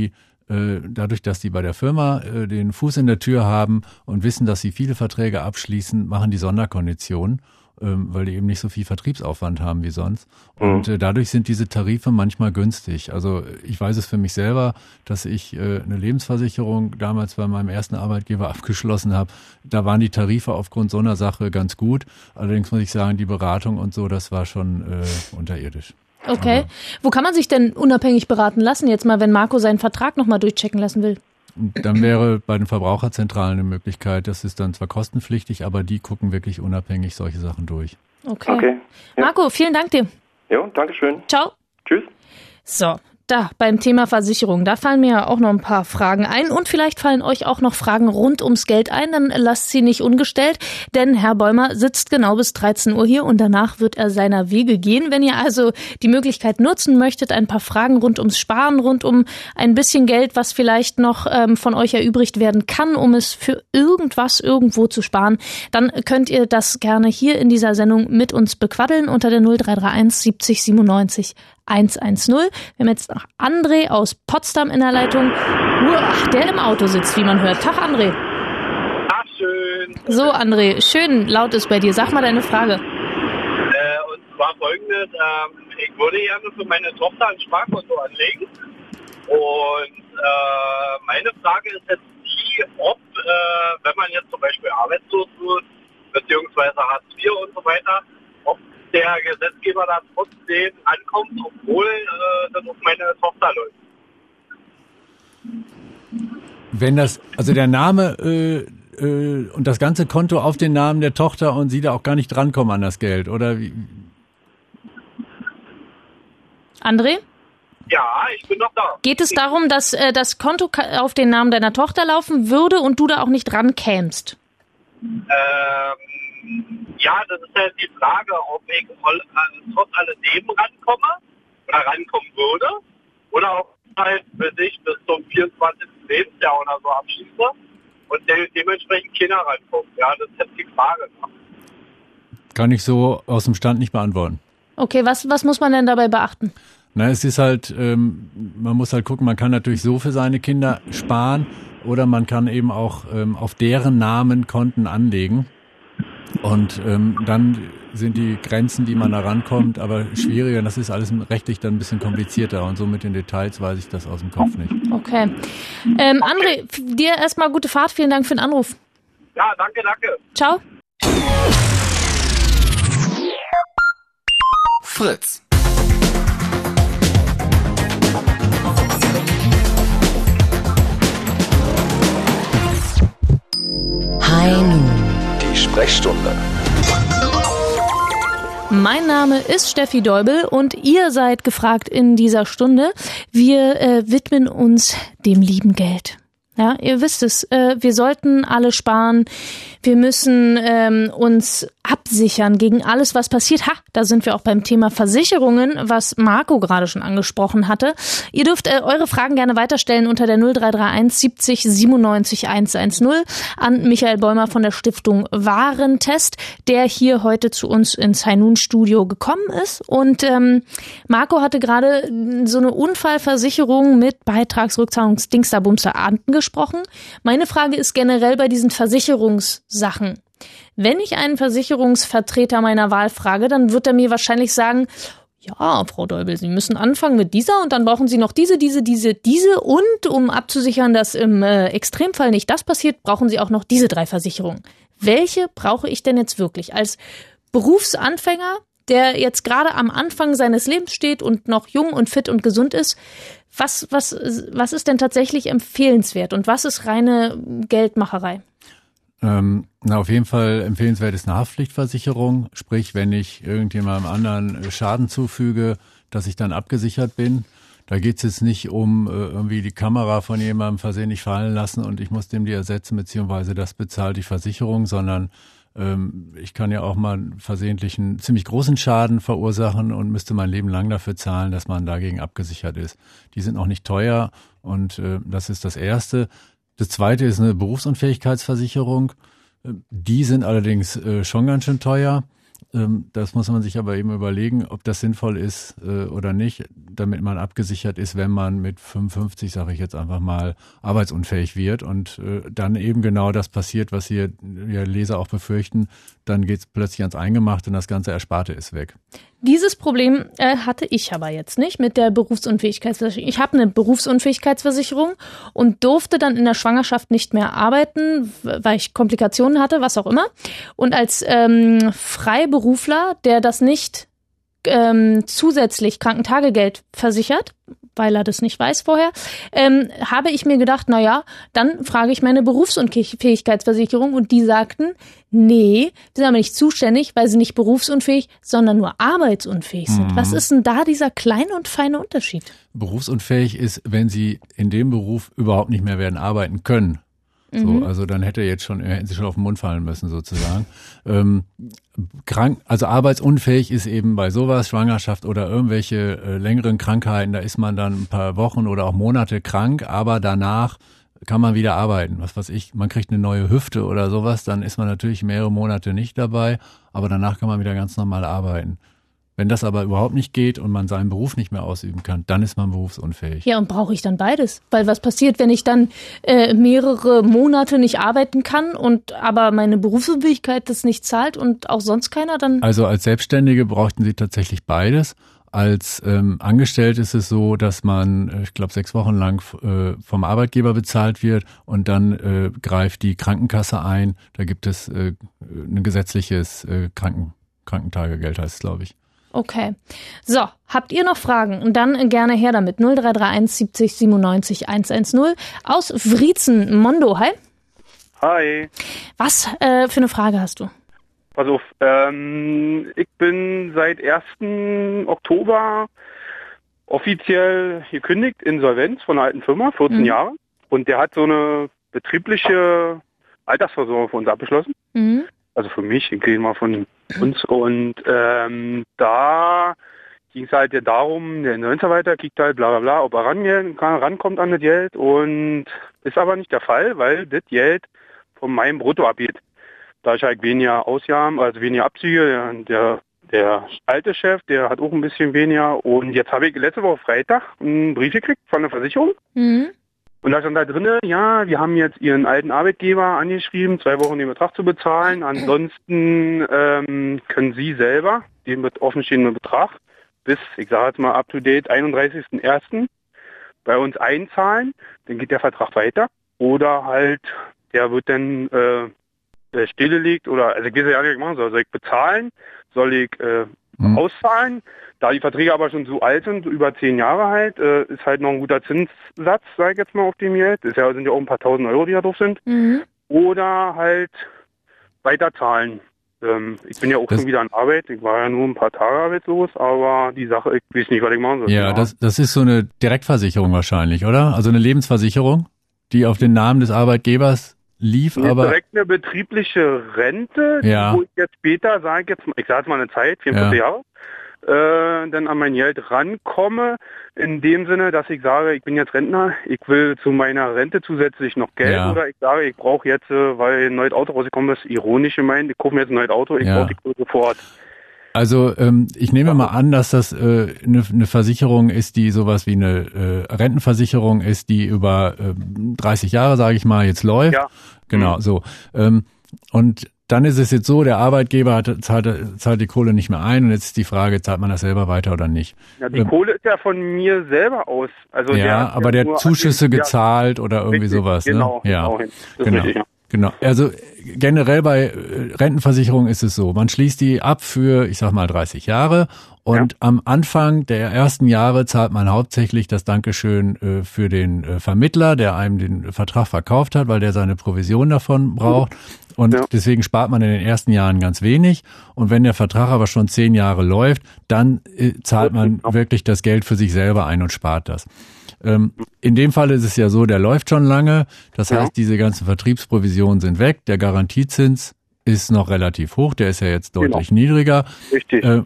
äh, dadurch, dass die bei der Firma äh, den Fuß in der Tür haben und wissen, dass sie viele Verträge abschließen, machen die Sonderkonditionen, ähm, weil die eben nicht so viel Vertriebsaufwand haben wie sonst. Und äh, dadurch sind diese Tarife manchmal günstig. Also ich weiß es für mich selber, dass ich äh, eine Lebensversicherung damals bei meinem ersten Arbeitgeber abgeschlossen habe. Da waren die Tarife aufgrund so einer Sache ganz gut. Allerdings muss ich sagen, die Beratung und so, das war schon äh, unterirdisch. Okay. Also, wo kann man sich denn unabhängig beraten lassen, jetzt mal, wenn Marco seinen Vertrag nochmal durchchecken lassen will? Dann wäre bei den Verbraucherzentralen eine Möglichkeit, das ist dann zwar kostenpflichtig, aber die gucken wirklich unabhängig solche Sachen durch. Okay. Okay. Ja. Marco, vielen Dank dir. Jo, dankeschön. Ciao. Tschüss. So, da beim Thema Versicherung, da fallen mir ja auch noch ein paar Fragen ein und vielleicht fallen euch auch noch Fragen rund ums Geld ein, dann lasst sie nicht ungestellt, denn Herr Bäumer sitzt genau bis dreizehn Uhr hier und danach wird er seiner Wege gehen. Wenn ihr also die Möglichkeit nutzen möchtet, ein paar Fragen rund ums Sparen, rund um ein bisschen Geld, was vielleicht noch ähm, von euch erübrigt werden kann, um es für irgendwas irgendwo zu sparen, dann könnt ihr das gerne hier in dieser Sendung mit uns bequaddeln unter der null drei drei eins siebzig siebenundneunzig hundertzehn. Wir haben jetzt noch André aus Potsdam in der Leitung. Uah, der im Auto sitzt, wie man hört. Tag, André. Ach, schön. So, André, schön laut ist bei dir. Sag mal deine Frage. Äh, und zwar folgendes. Ähm, ich würde gerne für meine Tochter ein Sparkonto anlegen. Und äh, meine Frage ist jetzt die, ob, äh, wenn man jetzt zum Beispiel arbeitslos wird, beziehungsweise Hartz vier und so weiter, ob der Gesetzgeber da trotzdem ankommt, obwohl äh, das auf meine Tochter läuft. Wenn das, also der Name äh, äh, und das ganze Konto auf den Namen der Tochter und sie da auch gar nicht drankommen an das Geld, oder wie? André? Ja, ich bin noch da. Geht es darum, dass äh, das Konto ka- auf den Namen deiner Tochter laufen würde und du da auch nicht rankämst? Ähm, ja, das ist halt die Frage, ob ich voll, äh, trotz alledem rankomme oder rankommen würde oder ob ich halt für sich bis zum vierundzwanzigsten Lebensjahr oder so abschließe und de- dementsprechend Kinder rankommen. Ja, das ist jetzt die Frage. Kann ich so aus dem Stand nicht beantworten. Okay, was, was muss man denn dabei beachten? Na, es ist halt, ähm, man muss halt gucken, man kann natürlich so für seine Kinder sparen oder man kann eben auch ähm, auf deren Namen Konten anlegen. Und ähm, dann sind die Grenzen, die man da rankommt, aber schwieriger. Das ist alles rechtlich dann ein bisschen komplizierter und so mit den Details weiß ich das aus dem Kopf nicht. Okay. Ähm, André, f- dir erstmal gute Fahrt. Vielen Dank für den Anruf. Ja, danke, danke. Ciao. Fritz. High Noon. Die Sprechstunde. Mein Name ist Steffi Deubel und ihr seid gefragt in dieser Stunde. Wir äh, widmen uns dem lieben Geld. Ja, ihr wisst es, äh, wir sollten alle sparen. Wir müssen ähm, uns absichern gegen alles, was passiert. Ha, da sind wir auch beim Thema Versicherungen, was Marco gerade schon angesprochen hatte. Ihr dürft äh, eure Fragen gerne weiterstellen unter der null drei drei eins siebzig siebenundneunzig hundertzehn an Michael Bäumer von der Stiftung Warentest, der hier heute zu uns ins High Noon Studio gekommen ist. Und ähm, Marco hatte gerade so eine Unfallversicherung mit Beitragsrückzahlungsdingsterbumster angesprochen. Meine Frage ist generell bei diesen Versicherungssachen. Wenn ich einen Versicherungsvertreter meiner Wahl frage, dann wird er mir wahrscheinlich sagen, ja, Frau Deubel, Sie müssen anfangen mit dieser und dann brauchen Sie noch diese, diese, diese, diese und um abzusichern, dass im äh, Extremfall nicht das passiert, brauchen Sie auch noch diese drei Versicherungen. Welche brauche ich denn jetzt wirklich als Berufsanfänger, der jetzt gerade am Anfang seines Lebens steht und noch jung und fit und gesund ist? Was, was, was ist denn tatsächlich empfehlenswert und was ist reine Geldmacherei? Ähm, na, auf jeden Fall empfehlenswert ist eine Haftpflichtversicherung. Sprich, wenn ich irgendjemandem anderen Schaden zufüge, dass ich dann abgesichert bin. Da geht es jetzt nicht um äh, irgendwie die Kamera von jemandem versehentlich fallen lassen und ich muss dem die ersetzen, beziehungsweise das bezahlt die Versicherung, sondern ähm, ich kann ja auch mal einen versehentlichen, ziemlich großen Schaden verursachen und müsste mein Leben lang dafür zahlen, dass man dagegen abgesichert ist. Die sind auch nicht teuer und äh, das ist das Erste. Das Zweite ist eine Berufsunfähigkeitsversicherung. Die sind allerdings äh, schon ganz schön teuer. Das muss man sich aber eben überlegen, ob das sinnvoll ist oder nicht, damit man abgesichert ist, wenn man mit fünfundfünfzig, sage ich jetzt einfach mal, arbeitsunfähig wird und dann eben genau das passiert, was hier ja, Leser auch befürchten, dann geht es plötzlich ans Eingemachte und das ganze Ersparte ist weg. Dieses Problem äh, hatte ich aber jetzt nicht mit der Berufsunfähigkeitsversicherung. Ich habe eine Berufsunfähigkeitsversicherung und durfte dann in der Schwangerschaft nicht mehr arbeiten, weil ich Komplikationen hatte, was auch immer. Und als ähm, Freiberufler, der das nicht ähm, zusätzlich Krankentagegeld versichert, weil er das nicht weiß vorher, ähm, habe ich mir gedacht, na ja, dann frage ich meine Berufsunfähigkeitsversicherung und die sagten, nee, die sind aber nicht zuständig, weil sie nicht berufsunfähig, sondern nur arbeitsunfähig sind. Mhm. Was ist denn da dieser kleine und feine Unterschied? Berufsunfähig ist, wenn sie in dem Beruf überhaupt nicht mehr werden arbeiten können. So, mhm. Also dann hätte jetzt schon, hätten sie schon auf den Mund fallen müssen sozusagen. Ähm, krank, also arbeitsunfähig ist eben bei sowas, Schwangerschaft oder irgendwelche äh, längeren Krankheiten, da ist man dann ein paar Wochen oder auch Monate krank, aber danach kann man wieder arbeiten. Was weiß ich, man kriegt eine neue Hüfte oder sowas, dann ist man natürlich mehrere Monate nicht dabei, aber danach kann man wieder ganz normal arbeiten. Wenn das aber überhaupt nicht geht und man seinen Beruf nicht mehr ausüben kann, dann ist man berufsunfähig. Ja, und brauche ich dann beides? Weil was passiert, wenn ich dann äh, mehrere Monate nicht arbeiten kann und aber meine Berufsunfähigkeit das nicht zahlt und auch sonst keiner dann? Also als Selbstständige brauchten Sie tatsächlich beides. Als ähm, Angestellte ist es so, dass man, ich glaube, sechs Wochen lang äh, vom Arbeitgeber bezahlt wird und dann äh, greift die Krankenkasse ein. Da gibt es äh, ein gesetzliches äh, Kranken, Krankentagegeld, heißt es, glaube ich. Okay. So, habt ihr noch Fragen? Und dann gerne her damit. null drei drei eins siebzig siebenundneunzig hundertzehn aus Wriezen. Mondo, hi. Hi. Was äh, für eine Frage hast du? Pass auf, ähm, ich bin seit ersten Oktober offiziell gekündigt, Insolvenz von einer alten Firma, vierzehn mhm. Jahre. Und der hat so eine betriebliche Altersvorsorge für uns abgeschlossen. Mhm. Also für mich, ich rede mal von uns. Und ähm, da ging es halt ja darum, der Insolvenzverwalter kriegt halt bla bla bla, ob er ran, rankommt an das Geld. Und ist aber nicht der Fall, weil das Geld von meinem Brutto abgeht. Da ich halt weniger Ausgaben, also weniger Abzüge, der, der, der alte Chef, der hat auch ein bisschen weniger. Und jetzt habe ich letzte Woche Freitag einen Brief gekriegt von der Versicherung. Mhm. Und da stand da drin, ja, wir haben jetzt Ihren alten Arbeitgeber angeschrieben, zwei Wochen den Betrag zu bezahlen. Ansonsten ähm, können Sie selber den offenstehenden Betrag bis, ich sage jetzt mal, up to date, einunddreißigsten ersten bei uns einzahlen. Dann geht der Vertrag weiter. Oder halt, der wird dann äh, stillgelegt oder, also ich weiß ja nicht, was ich machen soll. Soll ich bezahlen? Soll ich äh, mhm. auszahlen? Da die Verträge aber schon so alt sind, über zehn Jahre halt, äh, ist halt noch ein guter Zinssatz, sage ich jetzt mal, auf dem Geld. Ist ja, sind ja auch ein paar tausend Euro, die da drauf sind. Mhm. Oder halt weiterzahlen. Ähm, ich bin ja auch das schon wieder an Arbeit. Ich war ja nur ein paar Tage arbeitslos, aber die Sache, ich weiß nicht, was ich machen soll. Ja, das, das ist so eine Direktversicherung wahrscheinlich, oder? Also eine Lebensversicherung, die auf den Namen des Arbeitgebers lief, eine aber... Direkt eine betriebliche Rente, ja. wo ich jetzt später, sage ich jetzt, ich sage jetzt mal eine Zeit, vierundvierzig ja. Jahre, Äh, dann an mein Geld rankomme, in dem Sinne, dass ich sage, ich bin jetzt Rentner, ich will zu meiner Rente zusätzlich noch Geld ja. oder ich sage, ich brauche jetzt, weil ein neues Auto rausgekommen ist, ironisch gemeint, ich kaufe mir jetzt ein neues Auto, ich ja. brauche die Kohle sofort. Also ähm, ich nehme mal an, dass das äh, eine, eine Versicherung ist, die sowas wie eine äh, Rentenversicherung ist, die über äh, dreißig Jahre, sage ich mal, jetzt läuft. Ja. Genau, mhm. so. Ähm, und dann ist es jetzt so, der Arbeitgeber hat, zahlt, zahlt die Kohle nicht mehr ein und jetzt ist die Frage, zahlt man das selber weiter oder nicht? Ja, die ähm, Kohle ist ja von mir selber aus. Also ja, der, aber der, der Zuschüsse gezahlt ja, oder irgendwie richtig, sowas. Genau, ne? Ja, genau. genau. Richtig, ja. Genau. Also generell bei Rentenversicherungen ist es so, man schließt die ab für, ich sag mal, dreißig Jahre und ja. am Anfang der ersten Jahre zahlt man hauptsächlich das Dankeschön äh, für den äh, Vermittler, der einem den Vertrag verkauft hat, weil der seine Provision davon braucht. Und ja. deswegen spart man in den ersten Jahren ganz wenig. Und wenn der Vertrag aber schon zehn Jahre läuft, dann äh, zahlt man wirklich das Geld für sich selber ein und spart das. Ähm, in dem Fall ist es ja so, der läuft schon lange. Das ja. heißt, diese ganzen Vertriebsprovisionen sind weg. Der Garantiezins ist noch relativ hoch. Der ist ja jetzt deutlich genau. niedriger. Richtig. Äh, und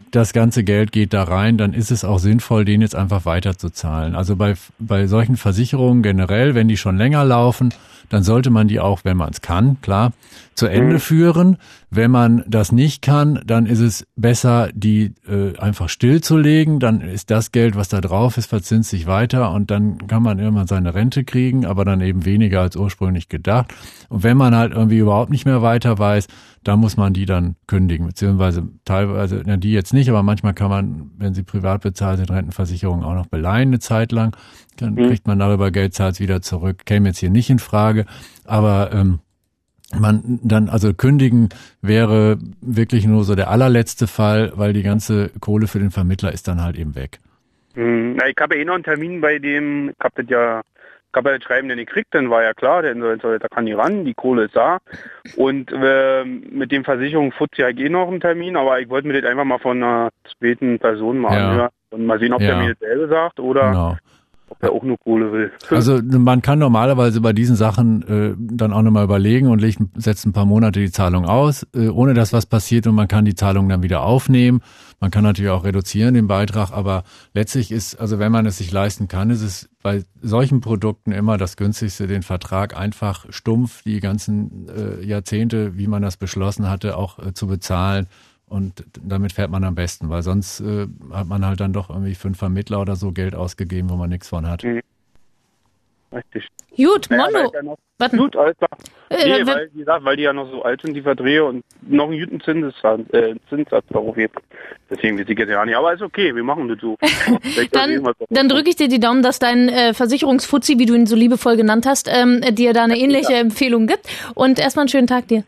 das ganze Geld geht da rein, dann ist es auch sinnvoll, den jetzt einfach weiterzuzahlen. Also bei, bei solchen Versicherungen generell, wenn die schon länger laufen, dann sollte man die auch, wenn man es kann, klar, zu Ende mhm. führen. Wenn man das nicht kann, dann ist es besser, die äh, einfach stillzulegen. Dann ist das Geld, was da drauf ist, verzinst sich weiter und dann kann man irgendwann seine Rente kriegen, aber dann eben weniger als ursprünglich gedacht. Und wenn man halt irgendwie überhaupt nicht mehr weiter weiß, dann muss man die dann kündigen, beziehungsweise teilweise, na, die jetzt nicht, aber manchmal kann man, wenn sie privat bezahlt sind, Rentenversicherungen auch noch beleihen eine Zeit lang. Dann mhm. kriegt man darüber Geld, zahlt es wieder zurück. Käme jetzt hier nicht in Frage, aber ähm, man dann, also kündigen wäre wirklich nur so der allerletzte Fall, weil die ganze Kohle für den Vermittler ist dann halt eben weg. Mhm. Na, ich habe ja eh noch einen Termin bei dem, ich habe das ja Ich habe ja das Schreiben nicht gekriegt, dann war ja klar, der Insolvenzverwalter kann nicht ran, die Kohle ist da. Und äh, mit dem Versicherung futze ich eh noch einen Termin, aber ich wollte mir das einfach mal von einer zweiten Person mal ja. anhören und mal sehen, ob ja. der mir dasselbe sagt oder genau. ob er auch nur Kohle will. Also man kann normalerweise bei diesen Sachen äh, dann auch nochmal überlegen und legt, setzt ein paar Monate die Zahlung aus, äh, ohne dass was passiert und man kann die Zahlung dann wieder aufnehmen. Man kann natürlich auch reduzieren den Beitrag, aber letztlich ist, also wenn man es sich leisten kann, ist es bei solchen Produkten immer das günstigste, den Vertrag einfach stumpf die ganzen äh, Jahrzehnte, wie man das beschlossen hatte, auch äh, zu bezahlen. Und damit fährt man am besten, weil sonst äh, hat man halt dann doch irgendwie für einen Vermittler oder so Geld ausgegeben, wo man nichts von hat. Mhm. Richtig. Gut, naja, Mondo. Ja noch, Warten. gut, alles klar. Äh, Nee, äh, weil, wie gesagt, weil die ja noch so alt sind, die Verträge, und noch einen guten Zinssatz, äh, Zinssatz darauf gibt. Deswegen weiß ich jetzt ja nicht. Aber ist okay, wir machen das so. Dann, dann drücke ich dir die Daumen, dass dein äh, Versicherungsfuzzi, wie du ihn so liebevoll genannt hast, ähm, dir da eine ähnliche ja. Empfehlung gibt. Und erstmal einen schönen Tag dir.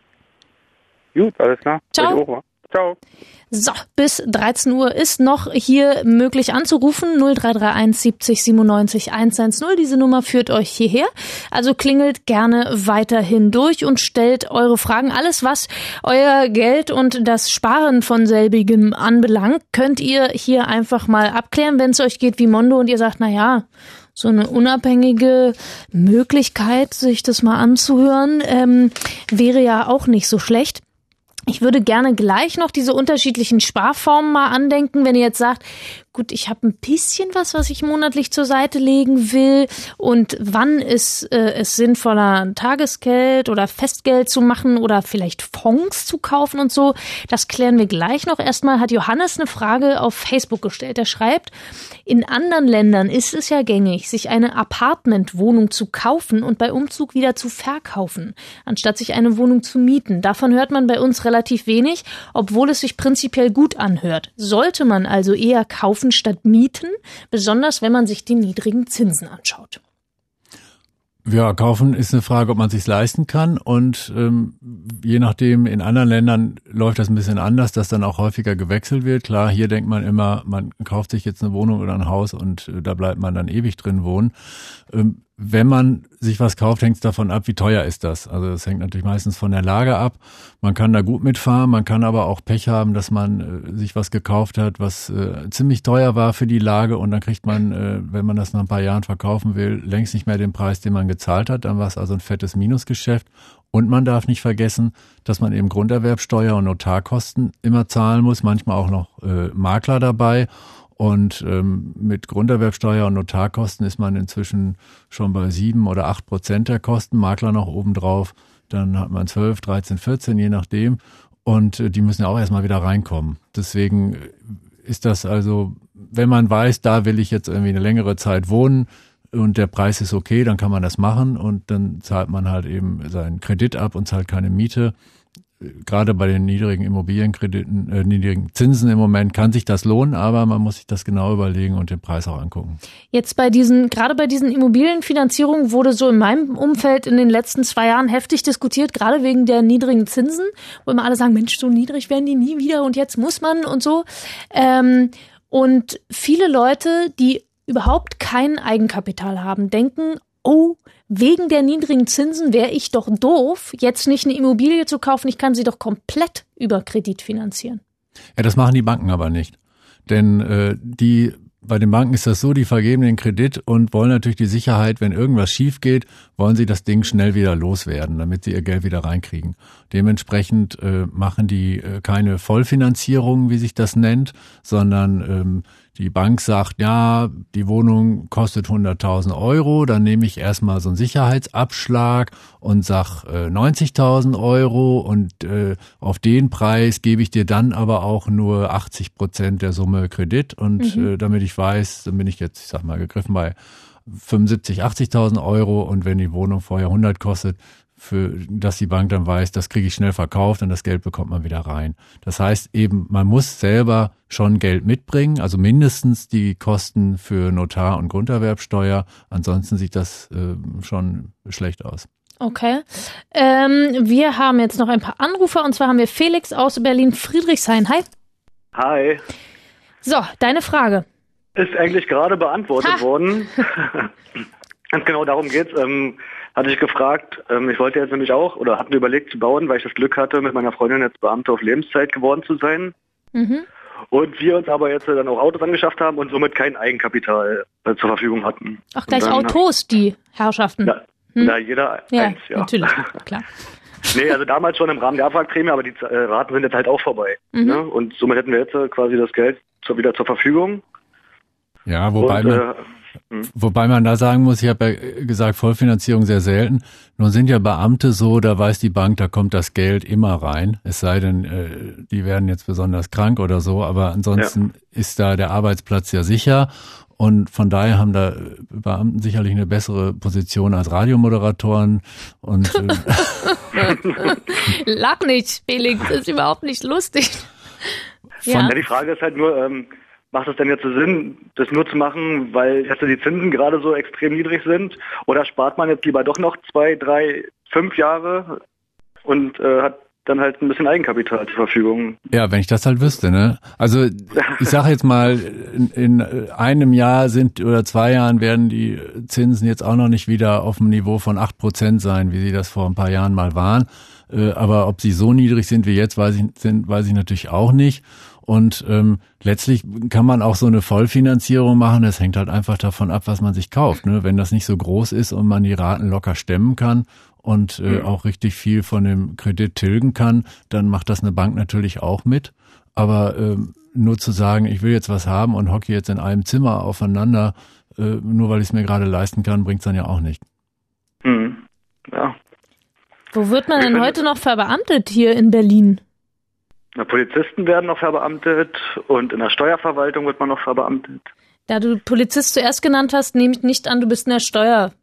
Gut, alles klar. Ciao. Ciao. So, bis dreizehn Uhr ist noch hier möglich anzurufen. null drei drei eins siebzig siebenundneunzig hundertzehn. Diese Nummer führt euch hierher. Also klingelt gerne weiterhin durch und stellt eure Fragen. Alles, was euer Geld und das Sparen von selbigem anbelangt, könnt ihr hier einfach mal abklären, wenn es euch geht wie Mondo und ihr sagt, na ja, so eine unabhängige Möglichkeit, sich das mal anzuhören, ähm, wäre ja auch nicht so schlecht. Ich würde gerne gleich noch diese unterschiedlichen Sparformen mal andenken, wenn ihr jetzt sagt, gut, ich habe ein bisschen was, was ich monatlich zur Seite legen will, und wann ist äh, es sinnvoller, Tagesgeld oder Festgeld zu machen oder vielleicht Fonds zu kaufen und so. Das klären wir gleich noch. Erstmal hat Johannes eine Frage auf Facebook gestellt. Er schreibt, in anderen Ländern ist es ja gängig, sich eine Apartmentwohnung zu kaufen und bei Umzug wieder zu verkaufen, anstatt sich eine Wohnung zu mieten. Davon hört man bei uns relativ wenig, obwohl es sich prinzipiell gut anhört. Sollte man also eher kaufen statt mieten, besonders wenn man sich die niedrigen Zinsen anschaut. Ja, kaufen ist eine Frage, ob man es sich leisten kann, und ähm, je nachdem, in anderen Ländern läuft das ein bisschen anders, dass dann auch häufiger gewechselt wird. Klar, hier denkt man immer, man kauft sich jetzt eine Wohnung oder ein Haus und äh, da bleibt man dann ewig drin wohnen. Ähm, wenn man sich was kauft, hängt es davon ab, wie teuer ist das. Also das hängt natürlich meistens von der Lage ab. Man kann da gut mitfahren, man kann aber auch Pech haben, dass man äh, sich was gekauft hat, was äh, ziemlich teuer war für die Lage, und dann kriegt man, äh, wenn man das nach ein paar Jahren verkaufen will, längst nicht mehr den Preis, den man gezahlt hat. Dann war es also ein fettes Minusgeschäft. Und man darf nicht vergessen, dass man eben Grunderwerbsteuer und Notarkosten immer zahlen muss, manchmal auch noch äh, Makler dabei. Und ähm, mit Grunderwerbsteuer und Notarkosten ist man inzwischen schon bei sieben oder acht Prozent der Kosten, Makler noch obendrauf. Dann hat man zwölf, dreizehn, vierzehn, je nachdem. Und äh, die müssen ja auch erstmal wieder reinkommen. Deswegen ist das also, wenn man weiß, da will ich jetzt irgendwie eine längere Zeit wohnen und der Preis ist okay, dann kann man das machen, und dann zahlt man halt eben seinen Kredit ab und zahlt keine Miete. Gerade bei den niedrigen Immobilienkrediten, äh, niedrigen Zinsen im Moment kann sich das lohnen, aber man muss sich das genau überlegen und den Preis auch angucken. Jetzt bei diesen, gerade bei diesen Immobilienfinanzierungen wurde so in meinem Umfeld in den letzten zwei Jahren heftig diskutiert, gerade wegen der niedrigen Zinsen, wo immer alle sagen, Mensch, so niedrig werden die nie wieder und jetzt muss man und so. Ähm, und viele Leute, die überhaupt kein Eigenkapital haben, denken, oh, wegen der niedrigen Zinsen wäre ich doch doof, jetzt nicht eine Immobilie zu kaufen, ich kann sie doch komplett über Kredit finanzieren. Ja, das machen die Banken aber nicht. Denn äh, die bei den Banken ist das so, die vergeben den Kredit und wollen natürlich die Sicherheit, wenn irgendwas schief geht, wollen sie das Ding schnell wieder loswerden, damit sie ihr Geld wieder reinkriegen. Dementsprechend äh, machen die äh, keine Vollfinanzierung, wie sich das nennt, sondern ähm, die Bank sagt, ja, die Wohnung kostet hunderttausend Euro, dann nehme ich erstmal so einen Sicherheitsabschlag und sag äh, neunzigtausend Euro und äh, auf den Preis gebe ich dir dann aber auch nur achtzig Prozent der Summe Kredit und mhm. äh, damit ich weiß, dann bin ich jetzt, ich sag mal, gegriffen bei fünfundsiebzig, achtzigtausend Euro und wenn die Wohnung vorher hundert kostet, für dass die Bank dann weiß, das kriege ich schnell verkauft und das Geld bekommt man wieder rein. Das heißt eben, man muss selber schon Geld mitbringen, also mindestens die Kosten für Notar- und Grunderwerbsteuer. Ansonsten sieht das äh, schon schlecht aus. Okay. Ähm, wir haben jetzt noch ein paar Anrufer und zwar haben wir Felix aus Berlin-Friedrichshain. Hi. Hi. So, deine Frage. Ist eigentlich gerade beantwortet ha. worden. Ganz genau darum geht's. Ähm, hatte ich gefragt, ähm, ich wollte jetzt nämlich auch, oder hatte mir überlegt zu bauen, weil ich das Glück hatte, mit meiner Freundin jetzt Beamte auf Lebenszeit geworden zu sein. Mhm. Und wir uns aber jetzt dann auch Autos angeschafft haben und somit kein Eigenkapital äh, zur Verfügung hatten. Ach, gleich dann, Autos, die Herrschaften. Na, hm? na jeder ja, eins, ja. natürlich, klar. Nee, also damals schon im Rahmen der Abwrackprämie, aber die äh, Raten sind jetzt halt auch vorbei. Mhm. Ne? Und somit hätten wir jetzt äh, quasi das Geld zur, wieder zur Verfügung. Ja, wobei und, man... äh, Wobei man da sagen muss, ich habe ja gesagt, Vollfinanzierung sehr selten. Nun sind ja Beamte so, da weiß die Bank, da kommt das Geld immer rein. Es sei denn, äh, die werden jetzt besonders krank oder so, aber ansonsten ja. ist da der Arbeitsplatz ja sicher. Und von daher haben da Beamten sicherlich eine bessere Position als Radiomoderatoren. Und äh, Lach nicht, Felix, das ist überhaupt nicht lustig. Ja. Ja, die Frage ist halt nur, ähm, macht es denn jetzt so Sinn, das nur zu machen, weil jetzt die Zinsen gerade so extrem niedrig sind? Oder spart man jetzt lieber doch noch zwei, drei, fünf Jahre und äh, hat dann halt ein bisschen Eigenkapital zur Verfügung? Ja, wenn ich das halt wüsste, ne? Also ich sage jetzt mal, in, in einem Jahr sind oder zwei Jahren werden die Zinsen jetzt auch noch nicht wieder auf dem Niveau von acht Prozent sein, wie sie das vor ein paar Jahren mal waren. Äh, aber ob sie so niedrig sind wie jetzt, weiß ich, sind, weiß ich natürlich auch nicht. Und ähm, letztlich kann man auch so eine Vollfinanzierung machen. Das hängt halt einfach davon ab, was man sich kauft. Ne? Wenn das nicht so groß ist und man die Raten locker stemmen kann und äh, mhm. auch richtig viel von dem Kredit tilgen kann, dann macht das eine Bank natürlich auch mit. Aber ähm, nur zu sagen, ich will jetzt was haben und hocke jetzt in einem Zimmer aufeinander, äh, nur weil ich es mir gerade leisten kann, bringt's dann ja auch nicht. Mhm. Ja. Wo wird man denn heute noch verbeamtet hier in Berlin? Na, Polizisten werden noch verbeamtet und in der Steuerverwaltung wird man noch verbeamtet. Da du Polizist zuerst genannt hast, nehme ich nicht an, du bist in der Steuer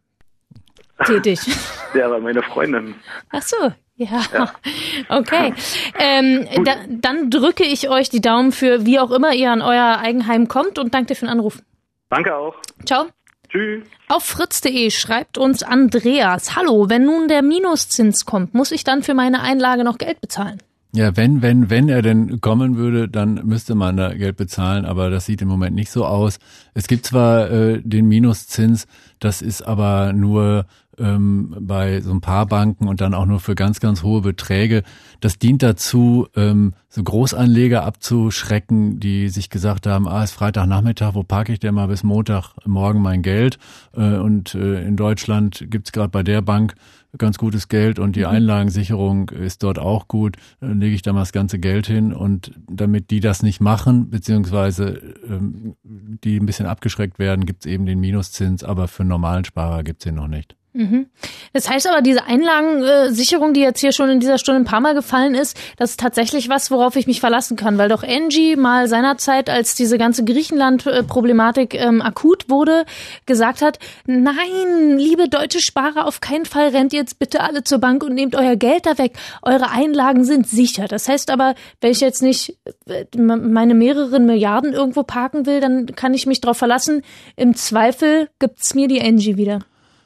tätig. Ja, aber meine Freundin. Ach so, ja. ja. Okay. Ähm, da, dann drücke ich euch die Daumen für wie auch immer ihr an euer Eigenheim kommt und danke dir für den Anruf. Danke auch. Ciao. Tschüss. Auf fritz punkt de schreibt uns Andreas: Hallo, wenn nun der Minuszins kommt, muss ich dann für meine Einlage noch Geld bezahlen? Ja, wenn, wenn, wenn er denn kommen würde, dann müsste man da Geld bezahlen, aber das sieht im Moment nicht so aus. Es gibt zwar äh, den Minuszins, das ist aber nur ähm, bei so ein paar Banken und dann auch nur für ganz, ganz hohe Beträge. Das dient dazu, ähm, so Großanleger abzuschrecken, die sich gesagt haben, ah, ist Freitagnachmittag, wo parke ich denn mal bis Montagmorgen mein Geld? Äh, und äh, in Deutschland gibt's gerade bei der Bank ganz gutes Geld und die Einlagensicherung ist dort auch gut, dann lege ich da mal das ganze Geld hin und damit die das nicht machen, beziehungsweise ähm, die ein bisschen abgeschreckt werden, gibt's eben den Minuszins, aber für einen normalen Sparer gibt's den noch nicht. Mhm. Das heißt aber, diese Einlagensicherung, die jetzt hier schon in dieser Stunde ein paar Mal gefallen ist, das ist tatsächlich was, worauf ich mich verlassen kann, weil doch Angie mal seinerzeit, als diese ganze Griechenland-Problematik ähm, akut wurde, gesagt hat, nein, liebe deutsche Sparer, auf keinen Fall rennt jetzt bitte alle zur Bank und nehmt euer Geld da weg. Eure Einlagen sind sicher. Das heißt aber, wenn ich jetzt nicht meine mehreren Milliarden irgendwo parken will, dann kann ich mich darauf verlassen, im Zweifel gibt's mir die Angie wieder.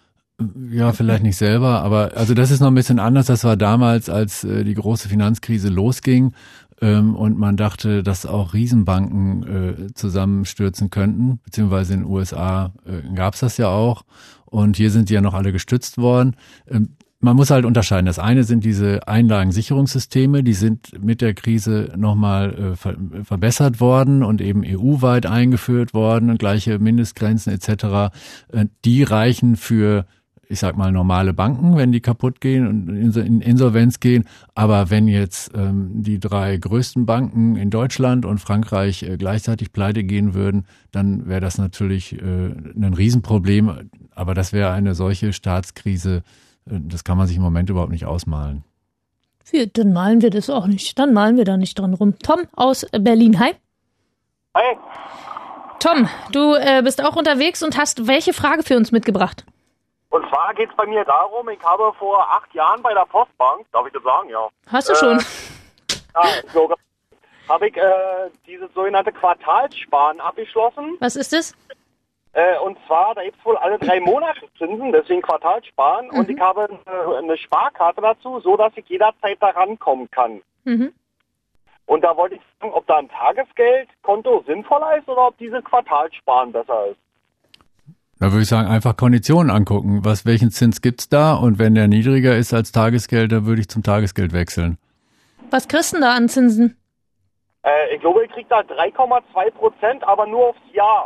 Ja, vielleicht nicht selber, aber also das ist noch ein bisschen anders. Das war damals, als äh, die große Finanzkrise losging ähm, und man dachte, dass auch Riesenbanken äh, zusammenstürzen könnten, beziehungsweise in den U S A äh, gab es das ja auch und hier sind die ja noch alle gestützt worden. Ähm, man muss halt unterscheiden. Das eine sind diese Einlagensicherungssysteme, die sind mit der Krise nochmal äh, ver- verbessert worden und eben E U-weit eingeführt worden und gleiche Mindestgrenzen et cetera. Äh, die reichen für, ich sag mal, normale Banken, wenn die kaputt gehen und in Insolvenz gehen. Aber wenn jetzt ähm, die drei größten Banken in Deutschland und Frankreich äh, gleichzeitig pleite gehen würden, dann wäre das natürlich äh, ein Riesenproblem. Aber das wäre eine solche Staatskrise, äh, das kann man sich im Moment überhaupt nicht ausmalen. Wir, dann malen wir das auch nicht. Dann malen wir da nicht dran rum. Tom aus Berlin, hi. Hi. Tom, du äh, bist auch unterwegs und hast welche Frage für uns mitgebracht? Und zwar geht es bei mir darum, ich habe vor acht Jahren bei der Postbank, darf ich das sagen, ja. Hast du äh, schon? Ja, so, habe ich äh, dieses sogenannte Quartalssparen abgeschlossen. Was ist das? Äh, und zwar, da gibt es wohl alle drei Monate Zinsen, deswegen Quartalssparen. Mhm. Und ich habe eine, eine Sparkarte dazu, so dass ich jederzeit da rankommen kann. Mhm. Und da wollte ich fragen, ob da ein Tagesgeldkonto sinnvoller ist oder ob dieses Quartalssparen besser ist. Da würde ich sagen, einfach Konditionen angucken. Was, welchen Zins gibt's da? Und wenn der niedriger ist als Tagesgeld, dann würde ich zum Tagesgeld wechseln. Was kriegst du denn da an Zinsen? Äh, ich glaube, ich kriege da drei Komma zwei Prozent, aber nur aufs Jahr.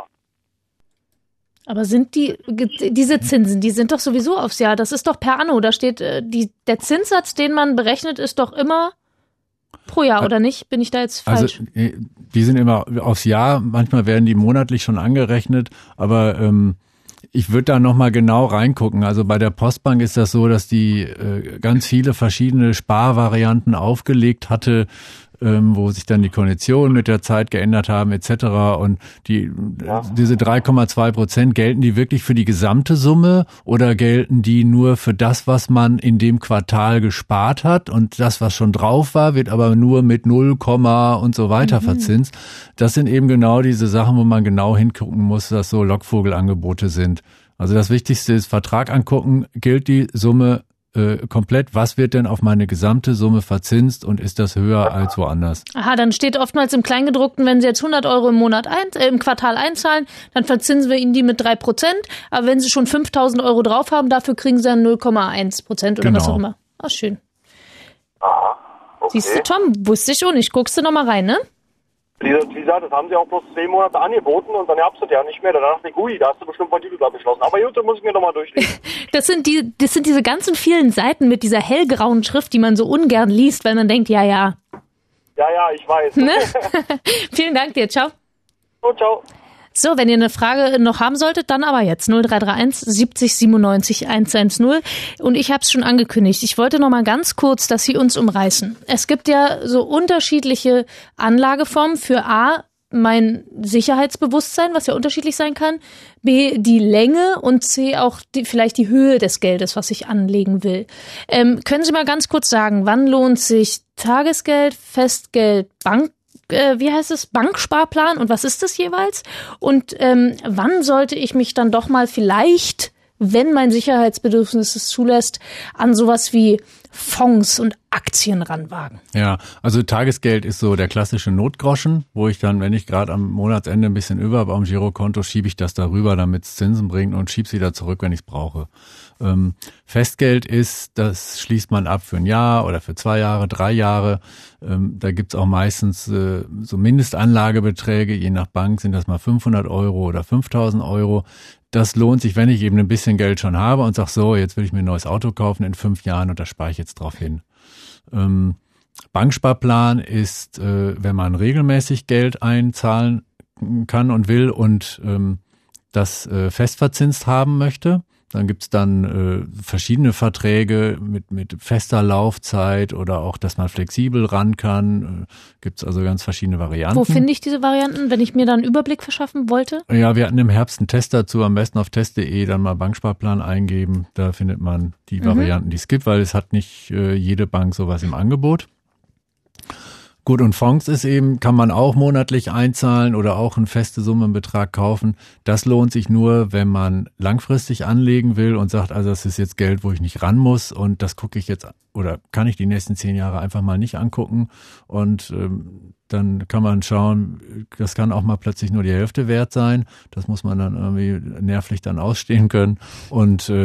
Aber sind die, diese Zinsen, die sind doch sowieso aufs Jahr. Das ist doch per Anno. Da steht, die, der Zinssatz, den man berechnet, ist doch immer pro Jahr, oder nicht? Bin ich da jetzt falsch? Also, die sind immer aufs Jahr. Manchmal werden die monatlich schon angerechnet, aber ähm, ich würde da nochmal genau reingucken. Also bei der Postbank ist das so, dass die äh, ganz viele verschiedene Sparvarianten aufgelegt hatte, ähm, wo sich dann die Konditionen mit der Zeit geändert haben et cetera. Und die ja. diese drei Komma zwei Prozent, gelten die wirklich für die gesamte Summe oder gelten die nur für das, was man in dem Quartal gespart hat? Und das, was schon drauf war, wird aber nur mit null, und so weiter mhm. verzinst. Das sind eben genau diese Sachen, wo man genau hingucken muss, dass so Lockvogelangebote sind. Also das Wichtigste ist Vertrag angucken, gilt die Summe äh, komplett, was wird denn auf meine gesamte Summe verzinst und ist das höher als woanders? Aha, dann steht oftmals im Kleingedruckten, wenn Sie jetzt hundert Euro im Monat ein, äh, im Quartal einzahlen, dann verzinsen wir Ihnen die mit drei Prozent, aber wenn Sie schon fünftausend Euro drauf haben, dafür kriegen Sie dann null Komma eins Prozent oder genau. was auch immer. Ach, schön. Aha, okay. Siehst du, Tom, wusste ich auch nicht. Guckst du noch mal rein, ne? Wie gesagt, das haben sie auch bloß zehn Monate angeboten und dann gab's das ja nicht mehr. Da dachte ich, ui, da hast du bestimmt ein Titel beschlossen. Aber gut, da muss ich mir nochmal durchlesen. Das sind die, das sind diese ganzen vielen Seiten mit dieser hellgrauen Schrift, die man so ungern liest, weil man denkt, ja, ja. Ja, ja, ich weiß. Ne? Vielen Dank dir, ciao. So, ciao. So, wenn ihr eine Frage noch haben solltet, dann aber jetzt null drei drei eins siebzig siebenundneunzig hundertzehn. Und ich habe es schon angekündigt. Ich wollte noch mal ganz kurz, dass Sie uns umreißen. Es gibt ja so unterschiedliche Anlageformen für A, mein Sicherheitsbewusstsein, was ja unterschiedlich sein kann, B, die Länge und C, auch die, vielleicht die Höhe des Geldes, was ich anlegen will. Ähm, können Sie mal ganz kurz sagen, wann lohnt sich Tagesgeld, Festgeld, Bank? Wie heißt es, Banksparplan und was ist das jeweils? Und ähm, wann sollte ich mich dann doch mal vielleicht, wenn mein Sicherheitsbedürfnis es zulässt, an sowas wie Fonds und Aktien ranwagen? Ja, also Tagesgeld ist so der klassische Notgroschen, wo ich dann, wenn ich gerade am Monatsende ein bisschen über habe am Girokonto, schiebe ich das darüber, damit es Zinsen bringt und schiebe es wieder zurück, wenn ich es brauche. Ähm, Festgeld ist, das schließt man ab für ein Jahr oder für zwei Jahre, drei Jahre. Ähm, da gibt's auch meistens äh, so Mindestanlagebeträge, je nach Bank sind das mal fünfhundert Euro oder fünftausend Euro. Das lohnt sich, wenn ich eben ein bisschen Geld schon habe und sage, so, jetzt will ich mir ein neues Auto kaufen in fünf Jahren und da spare ich jetzt drauf hin. Ähm, Banksparplan ist, äh, wenn man regelmäßig Geld einzahlen kann und will und ähm, das äh, festverzinst haben möchte. Dann gibt's dann äh, verschiedene Verträge mit mit fester Laufzeit oder auch, dass man flexibel ran kann. Äh, gibt's also ganz verschiedene Varianten. Wo finde ich diese Varianten, wenn ich mir da einen Überblick verschaffen wollte? Ja, wir hatten im Herbst einen Test dazu. Am besten auf test punkt de dann mal Banksparplan eingeben. Da findet man die mhm. Varianten, die es gibt, weil es hat nicht äh, jede Bank sowas im Angebot. Gut, und Fonds ist eben, kann man auch monatlich einzahlen oder auch einen feste Summenbetrag kaufen. Das lohnt sich nur, wenn man langfristig anlegen will und sagt, also das ist jetzt Geld, wo ich nicht ran muss und das gucke ich jetzt oder kann ich die nächsten zehn Jahre einfach mal nicht angucken und ähm, dann kann man schauen, das kann auch mal plötzlich nur die Hälfte wert sein. Das muss man dann irgendwie nervlich dann ausstehen können und äh,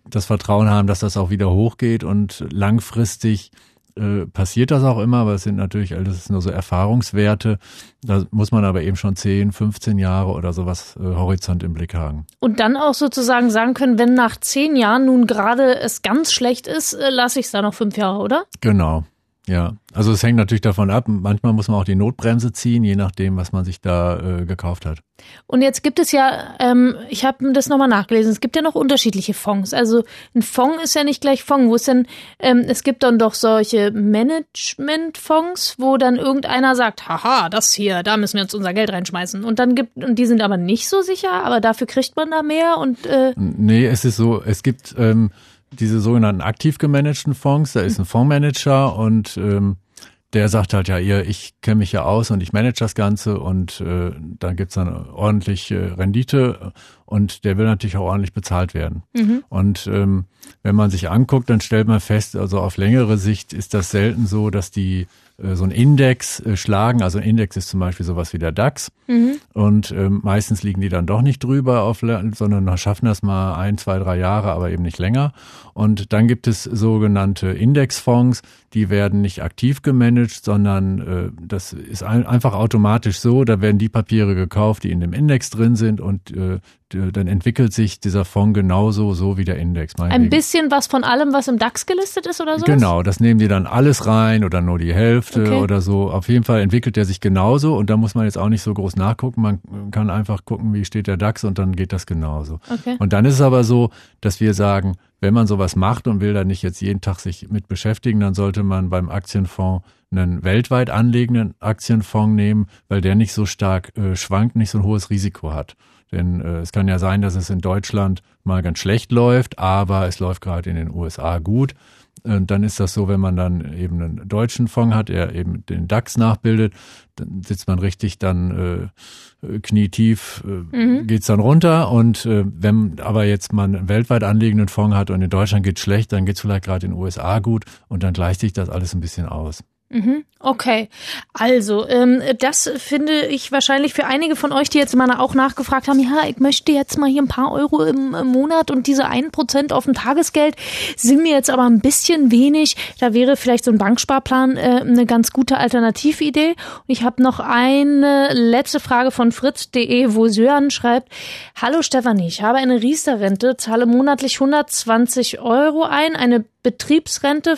das Vertrauen haben, dass das auch wieder hochgeht und langfristig äh, passiert das auch immer, aber es sind natürlich alles nur so Erfahrungswerte. Da muss man aber eben schon zehn, fünfzehn Jahre oder sowas äh, Horizont im Blick haben. Und dann auch sozusagen sagen können, wenn nach zehn Jahren nun gerade es ganz schlecht ist, äh, lasse ich es da noch fünf Jahre, oder? Genau. Ja, also es hängt natürlich davon ab. Manchmal muss man auch die Notbremse ziehen, je nachdem, was man sich da äh, gekauft hat. Und jetzt gibt es ja, ähm, ich habe das nochmal nachgelesen, es gibt ja noch unterschiedliche Fonds. Also ein Fonds ist ja nicht gleich Fonds. Wo ist denn, ähm, es gibt dann doch solche Managementfonds, wo dann irgendeiner sagt, haha, das hier, da müssen wir jetzt unser Geld reinschmeißen. Und dann gibt, und die sind aber nicht so sicher, aber dafür kriegt man da mehr und äh Nee, es ist so, es gibt ähm, diese sogenannten aktiv gemanagten Fonds, da ist ein Fondsmanager und ähm, der sagt halt, ja, ihr, ich kenne mich ja aus und ich manage das Ganze und äh, dann gibt's dann ordentlich äh, Rendite und der will natürlich auch ordentlich bezahlt werden. Mhm. Und ähm, wenn man sich anguckt, dann stellt man fest, also auf längere Sicht ist das selten so, dass die äh, so einen Index äh, schlagen. Also ein Index ist zum Beispiel sowas wie der DAX. Mhm. Und ähm, meistens liegen die dann doch nicht drüber, auf, sondern schaffen das mal ein, zwei, drei Jahre, aber eben nicht länger. Und dann gibt es sogenannte Indexfonds, die werden nicht aktiv gemanagt, sondern äh, das ist ein, einfach automatisch so, da werden die Papiere gekauft, die in dem Index drin sind und äh, dann entwickelt sich dieser Fonds genauso so wie der Index. Ein bisschen was von allem, was im DAX gelistet ist oder so? Genau, das nehmen die dann alles rein oder nur die Hälfte okay. oder so. Auf jeden Fall entwickelt der sich genauso und da muss man jetzt auch nicht so groß nachgucken. Man kann einfach gucken, wie steht der DAX und dann geht das genauso. Okay. Und dann ist es aber so, dass wir sagen, wenn man sowas macht und will da nicht jetzt jeden Tag sich mit beschäftigen, dann sollte man beim Aktienfonds einen weltweit anlegenden Aktienfonds nehmen, weil der nicht so stark äh, schwankt, nicht so ein hohes Risiko hat. Denn äh, es kann ja sein, dass es in Deutschland mal ganz schlecht läuft, aber es läuft gerade in den U S A gut. Und dann ist das so, wenn man dann eben einen deutschen Fonds hat, der eben den DAX nachbildet, dann sitzt man richtig dann äh, knietief, äh, mhm. geht's dann runter. Und äh, wenn aber jetzt man einen weltweit anliegenden Fonds hat und in Deutschland geht's schlecht, dann geht's vielleicht gerade in den U S A gut und dann gleicht sich das alles ein bisschen aus. Okay, also ähm, das finde ich wahrscheinlich für einige von euch, die jetzt mal auch nachgefragt haben, ja, ich möchte jetzt mal hier ein paar Euro im, im Monat und diese ein Prozent auf dem Tagesgeld sind mir jetzt aber ein bisschen wenig. Da wäre vielleicht so ein Banksparplan äh, eine ganz gute Alternatividee. Und ich habe noch eine letzte Frage von fritz punkt de, wo Sören schreibt, hallo Stefanie, ich habe eine Riester-Rente, zahle monatlich hundertzwanzig Euro ein, eine Betriebsrente,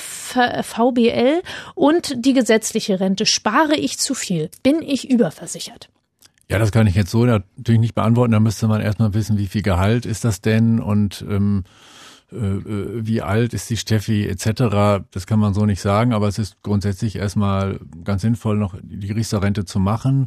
V B L und die gesetzliche Rente. Spare ich zu viel? Bin ich überversichert? Ja, das kann ich jetzt so natürlich nicht beantworten. Da müsste man erstmal wissen, wie viel Gehalt ist das denn und ähm, äh, wie alt ist die Steffi et cetera. Das kann man so nicht sagen, aber es ist grundsätzlich erstmal ganz sinnvoll, noch die Riester-Rente zu machen.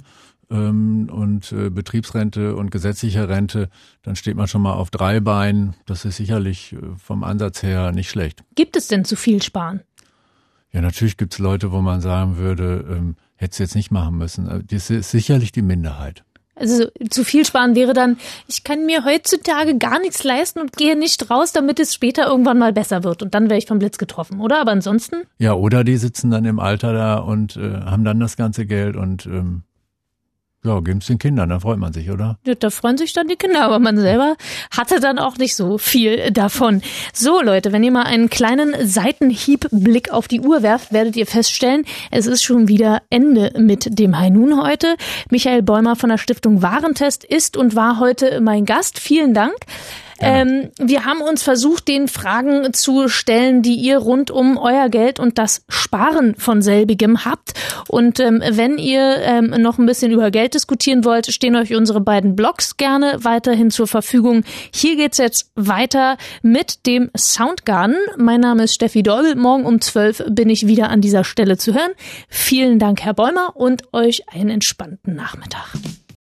Und äh, Betriebsrente und gesetzliche Rente, dann steht man schon mal auf drei Beinen. Das ist sicherlich äh, vom Ansatz her nicht schlecht. Gibt es denn zu viel Sparen? Ja, natürlich gibt es Leute, wo man sagen würde, ähm, hättest du jetzt nicht machen müssen. Das ist sicherlich die Minderheit. Also zu viel Sparen wäre dann, ich kann mir heutzutage gar nichts leisten und gehe nicht raus, damit es später irgendwann mal besser wird. Und dann wäre ich vom Blitz getroffen, oder? Aber ansonsten? Ja, oder die sitzen dann im Alter da und äh, haben dann das ganze Geld und ähm, ja, geben es den Kindern, da freut man sich, oder? Ja, da freuen sich dann die Kinder, aber man selber hatte dann auch nicht so viel davon. So, Leute, wenn ihr mal einen kleinen Seitenhiebblick auf die Uhr werft, werdet ihr feststellen, es ist schon wieder Ende mit dem High Noon heute. Michael Bäumer von der Stiftung Warentest ist und war heute mein Gast. Vielen Dank. Ähm, wir haben uns versucht, den Fragen zu stellen, die ihr rund um euer Geld und das Sparen von selbigem habt. Und ähm, wenn ihr ähm, noch ein bisschen über Geld diskutieren wollt, stehen euch unsere beiden Blogs gerne weiterhin zur Verfügung. Hier geht's jetzt weiter mit dem Soundgarden. Mein Name ist Steffi Deubel. Morgen um zwölf bin ich wieder an dieser Stelle zu hören. Vielen Dank, Herr Bäumer, und euch einen entspannten Nachmittag.